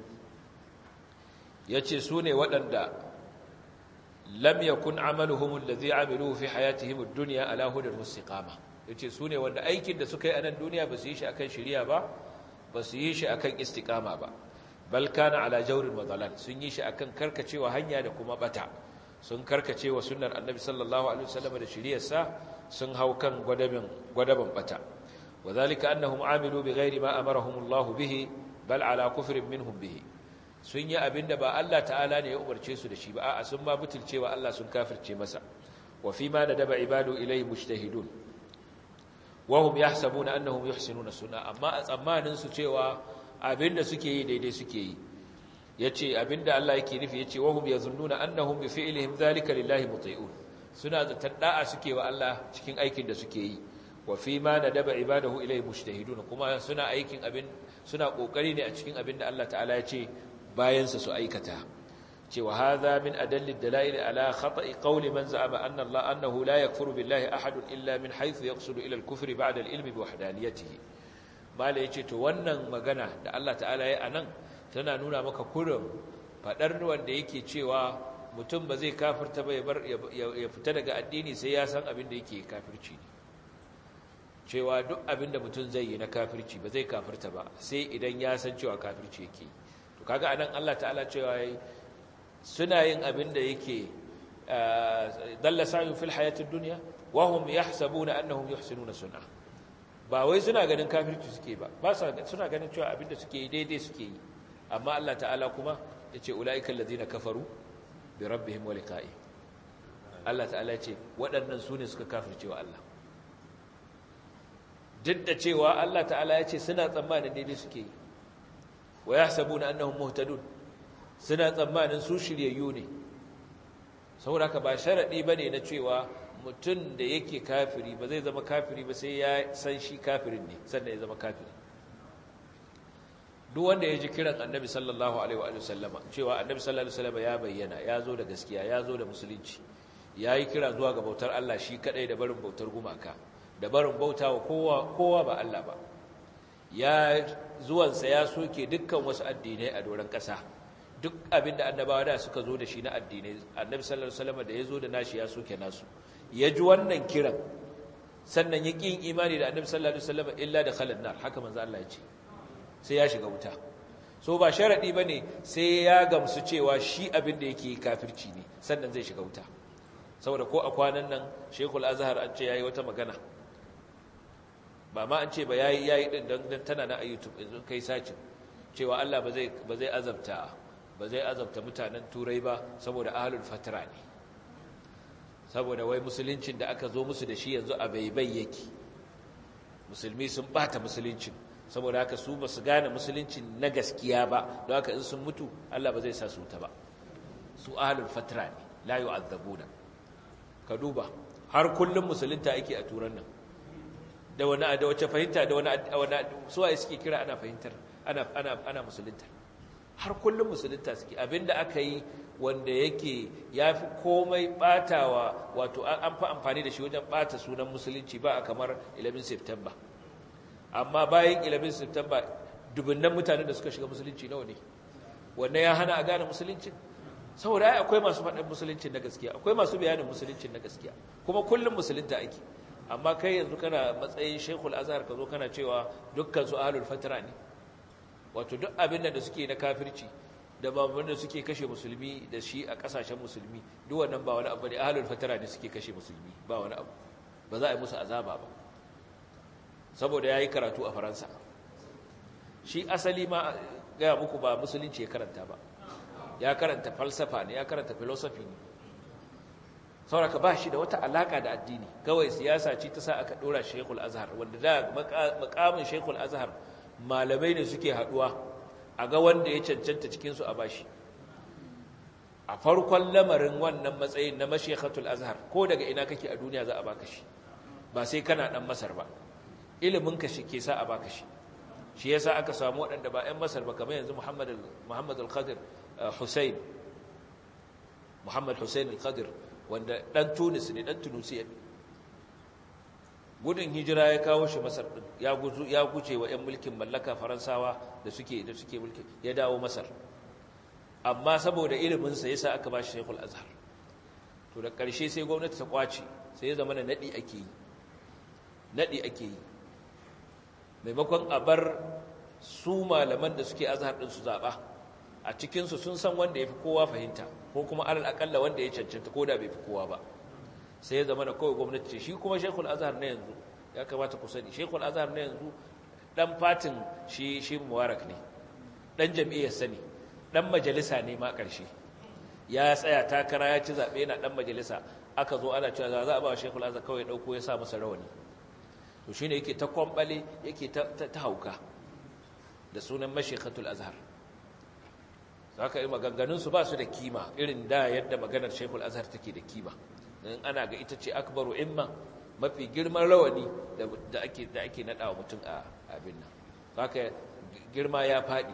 yace su ne waɗanda lam yakun amaluhum allazi amiluhu fi hayatihim ad-dunya ala hudar istiqama yace su ne wanda aikin da suka yi a nan duniya ba su yi shi akan shari'a ba ba su yi shi akan istiqama ba bal kana ala jawrin wa dalal sun yi shi akan karkacewa hanya da kuma bata sun karkacewa sunnar annabi sallallahu alaihi wasallam da shari'arsa sun hau kan gwadaban gwadaban bata wadhalika annahum amilu bighairi ma amarahum Allah bihi bal ala kufrin minhum bihi sun yi abinda ba Allah ta'ala ne ya umarce su da shi ba a'a sun ma butulcewa Allah sun kafirce masa wa fi ma nadaba ibadu ilayhi mujtahidun wahum yahsabuna annahum yuhsinuna sunna amma a tsammanin su cewa abinda suke yi daidai suke yi yace abinda Allah yake nufi yace wahum yazunnuna annahum bi fi'lihim zalika lillahi muti'un suna zaton da'a suke wa Allah cikin aikin da suke yi wa fi ma nadaba ibadahu ilayhi mujtahidun kuma suna aikin abin suna kokari ne a cikin abinda Allah ta'ala ya ce bayan sa su aikata cewa hadha min adalli dalail ala khata'i qawli man za'ama anna Allah annahu la yakfuru billahi ahadun illa min haythu yaqsudu ila al-kufri ba'da al-ilmi bi wahdaniyatihi mala yace to wannan magana da Allah ta'ala ya anan tana nuna maka kurum fadar wanda yake cewa mutum ba zai kafirta ba ya bar ya fita daga addini sai ya san abin da yake kafirci ne cewa duk abin da mutum zai yi na kafirci ba zai kafirta ba sai idan ya san cewa kafirci yake to kaga anan Allah ta'ala cewa suna yin abin da yake dalla sa'yu fil hayatid dunya wa hum yahsabuna annahum yuhsinuna sun'a ba wai suna ganin kafirci suke ba ba suna ganin cewa abin da suke daidai suke yi amma Allah ta'ala kuma yace ulaiikal ladina kafaru bi rabbihim wa liqa'i Allah ta'ala yace waɗannan sune suka kafirce wa Allah duk da cewa Allah ta'ala yace suna tsammanin daidai suke yi wa yahsabuna annahum muhtadun suna tsammanin su shiryayyu ne saboda haka ba sharadi bane na cewa mutum da yake kafiri ba zai zama kafiri ba sai ya san shi kafirin ne sannan ya zama kafiri duk wanda ya ji kiran annabi sallallahu alaihi wa sallama cewa annabi sallallahu alaihi wa sallama ya bayyana ya zo da gaskiya ya zo da musulunci ya yi kira zuwa ga bautar Allah shi kadai da barin bautar gumaka da barin bautawa kowa kowa ba Allah ba ya zuwansa ya soke dukkan wasu addinai a doron ƙasa duk abin da annabawa da suka zo da shi na addinai annabi sallallahu alaihi wasallam da ya zo da nashi ya soke nasu ya ji wannan kiran sannan ya ƙin imani da annabi sallallahu alaihi wasallam illa da khalan nar haka manzo Allah ya ce sai ya shiga wuta so ba sharadi bane sai ya gamsu cewa shi abin da yake kafirci ne sannan zai shiga wuta saboda ko a kwanan nan Sheikhul Azhar an ce yayi wata magana ba ma an ce ba yayi yayi din dan tana na YouTube yanzu kai sacin cewa Allah ba zai ba zai azabta ba zai azabta mutanen turai ba saboda ahlul fatra ne saboda wai musuluncin da aka zo musu da shi yanzu a baibai yake musulmi sun bata musuluncin saboda haka su ba su gane musuluncin na gaskiya ba don haka in sun mutu Allah ba zai sa su ta ba su ahlul fatra ne la yu'azzabuna ka duba har kullum musulunta ake a turan nan da wani da wace fahimta da wani wani suwaye suke kira ana fahimtar ana ana ana musulunta har kullum musulunta suke abinda aka yi wanda yake yafi komai batawa wato an fa amfani da shi wajen bata sunan musulunci ba a kamar eleven September amma bayan eleven September dubunnan mutanen da suka shiga musulunci nawa ne wannan ya hana a gane musulunci saboda ai akwai masu faɗin musulunci na gaskiya akwai masu bayanin musulunci na gaskiya kuma kullum musulunta ake amma kai yanzu kana matsayin Sheikhul Azhar ka zo kana cewa dukkan su ahlul fatra ne wato duk abin da suke na kafirci da babban da suke kashe musulmi da shi a kasashen musulmi duk wannan ba wani abu ne ahlul fatra ne suke kashe musulmi ba wani abu ba za a yi musu azaba ba saboda yayi karatu a Faransa shi asali ma ga muku ba musulunci ya karanta ba ya karanta falsafa ne ya karanta philosophy ne sauraka ba shi da wata alaka da addini kawai siyasa ce ta sa aka dora Sheikhul Azhar wanda da makamin Sheikhul Azhar malamai ne suke haduwa a ga wanda ya cancanta cikin su a bashi a farkon lamarin wannan matsayin na Mashayikhatul Azhar ko daga ina kake a duniya za a baka shi ba sai kana dan Masar ba ilimin ka shi ke sa a baka shi shi yasa aka samu waɗanda ba 'yan Masar ba kamar yanzu Muhammad Muhammad al-Qadir Hussein Muhammad Hussein al-Qadir wanda dan Tunis ne dan Tunisia gudun hijira ya kawo shi Masar din ya guzu ya guje wa 'yan mulkin mallaka Faransawa da suke da suke mulki ya dawo Masar amma saboda ilimin sa yasa aka bashi Sheikhul Azhar to da ƙarshe sai gwamnati ta kwace sai ya zama nadi ake yi nadi ake yi maimakon a bar su malaman da suke Azhar din su zaba a cikinsu sun san wanda ya fi kowa fahimta ko kuma alal akalla wanda ya cancanta ko da bai fi kowa ba sai ya zama na kawai gwamnati ce shi kuma Sheikhul Azhar na yanzu ya kamata ku sani Sheikhul Azhar na yanzu dan fatin shi shi Mubarak ne dan jami'ar sani dan majalisa ne ma karshe ya tsaya takara ya ci zabe yana dan majalisa aka zo ana cewa za a ba Sheikhul Azhar kawai dauko ya sa masa rawani to shine yake ta kwambale yake ta ta hauka da sunan Mashayikhatul Azhar haka maganganunsu ba su da kima irin da yadda maganar Sheikhul Azhar take da kima dan ana ga ita ce akbaru imma mafi girman rawani da ake da ake nadawa mutum a abin nan haka girma ya fadi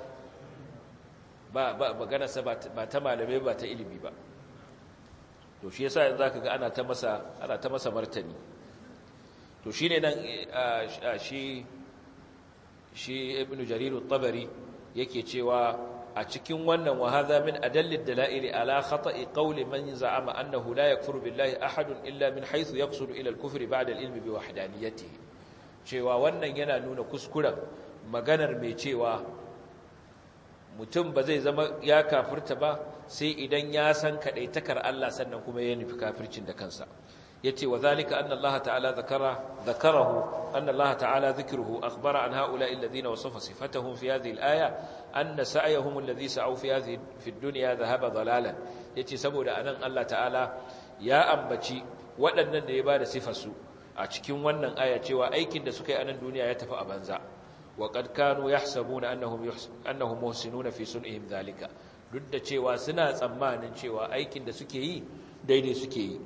ba ba maganar sa ba ta malamai ba ta ilimi ba to shi yasa yanzu zaka ga ana ta masa ana ta masa martani to shine nan shi shi Ibn Jarir at-Tabari yake cewa a cikin wannan wa hadha min adallid dalail ala khata'i qawli man za'ama annahu la yakfuru billahi ahadun illa min haythu yaqsudu ila al-kufr ba'da al-ilm bi wahdaniyatihi cewa wannan yana nuna kuskuren maganar mai cewa mutum ba zai zama ya kafirta ba sai idan ya san kadaitakar Allah sannan kuma ya nufi kafircin da kansa yace wa zalika anna Allah ta'ala zakara zakarahu anna Allah ta'ala dhikruhu akhbara an ha'ula'i alladhina wasafa sifatahum fi hadhihi al-aya anna sa'yahum alladhi sa'u fi hadhihi fi ad-dunya dhahaba dhalalan yace saboda anan Allah ta'ala ya ambaci waɗannan da ya bada sifar su a cikin wannan aya cewa aikin da suka yi a nan duniya ya tafi a banza wa qad kanu yahsabuna annahum annahum muhsinuna fi sun'ihim dhalika duk da cewa suna tsammanin cewa aikin da suke yi daidai suke yi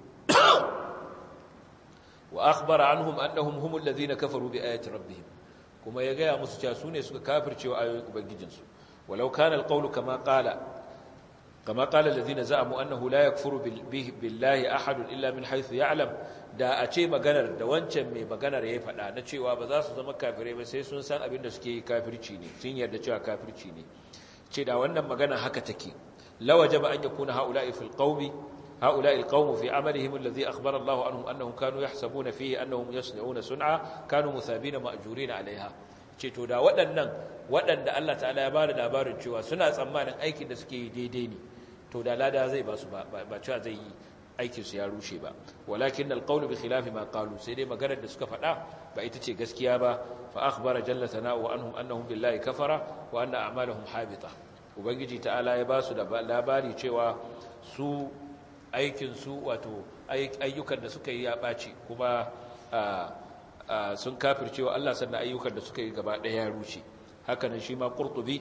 wa akhbara anhum annahum humul ladhina kafaru bi ayati rabbihim kuma ya gaya musu cewa sune suka kafircewa ayoyin ubangijinsu walau kana alqawlu kama qala kama qala alladhina za'amu annahu la yakfuru billahi ahadun illa min haythu ya'lam da a ce maganar da wancan mai maganar yayi fada na cewa ba za su zama kafirai ba sai sun san abin da suke yi kafirci ne sun yarda cewa kafirci ne ce da wannan magana haka take lawajaba an yakuna haula'i fil qawmi هؤلاء القوم في عملهم الذي أخبر الله عنهم أنهم كانوا يحسبون فيه أنهم يصنعون صنعا كانوا مثابين مأجورين عليها ceto da waɗannan waɗanda Allah ta'ala ya bada labarin cewa suna tsammanin aikin da suke yi daidai ne to da lada zai ba su ba cewa zai yi aikin su ya rushe ba walakin alqawlu bi khilafi ma qalu sai dai maganar da suka faɗa ba ita ce gaskiya ba fa akhbara jalla sana'u anhum annahum billahi kafara wa anna a'maluhum habita ubangiji ta'ala ya ba su da labari cewa su aikinsu wato ayyukan da suka yi ya ɓaci kuma sun kafircewa Allah sannan ayyukan da suka yi gaba ɗaya ya rushe hakanan shi ma Qurtubi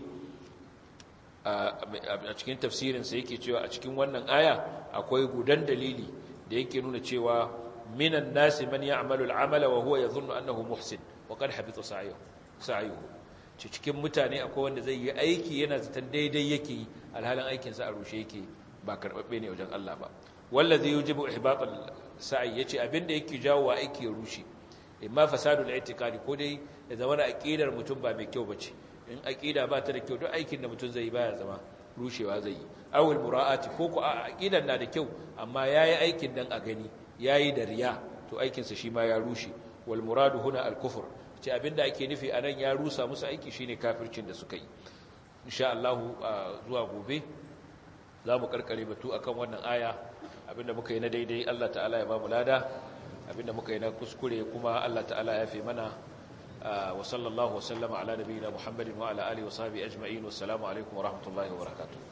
a cikin tafsirinsa yake cewa a cikin wannan aya akwai gudan dalili da yake nuna cewa minan nasi man ya'malu al'amala wa huwa yadhunnu annahu muhsin wa qad habita sa'yuhu sa'yuhu cikin mutane akwai wanda zai yi aiki yana zaton daidai yake yi alhalin aikinsa a rushe yake ba karbabbe ne wajen Allah ba wallazi yujibu ihbatal sa'i yace abinda yake jawo wa aiki ya rushe imma fasadul i'tiqadi ko dai ya zama da aqidar mutum ba mai kyau bace in aqida ba ta da kyau duk aikin da mutum zai yi baya zama rushewa zai yi awul mura'ati ko ko aqidan na da kyau amma yayi aikin dan a gani yayi da riya to aikin sa shi ma ya rushe wal muradu huna al kufr ce abinda ake nufi anan ya rusa musu aiki shine kafircin da suka yi insha Allah zuwa gobe za mu karkare batu akan wannan aya abinda muka yi na daidai Allah ta'ala ya ba mu lada abinda muka yi na kuskure kuma Allah ta'ala ya fi mana wa sallallahu wa sallama ala nabiyina Muhammadin wa ala alihi wa sahbihi ajma'in wassalamu alaikum wa rahmatullahi wa barakatuh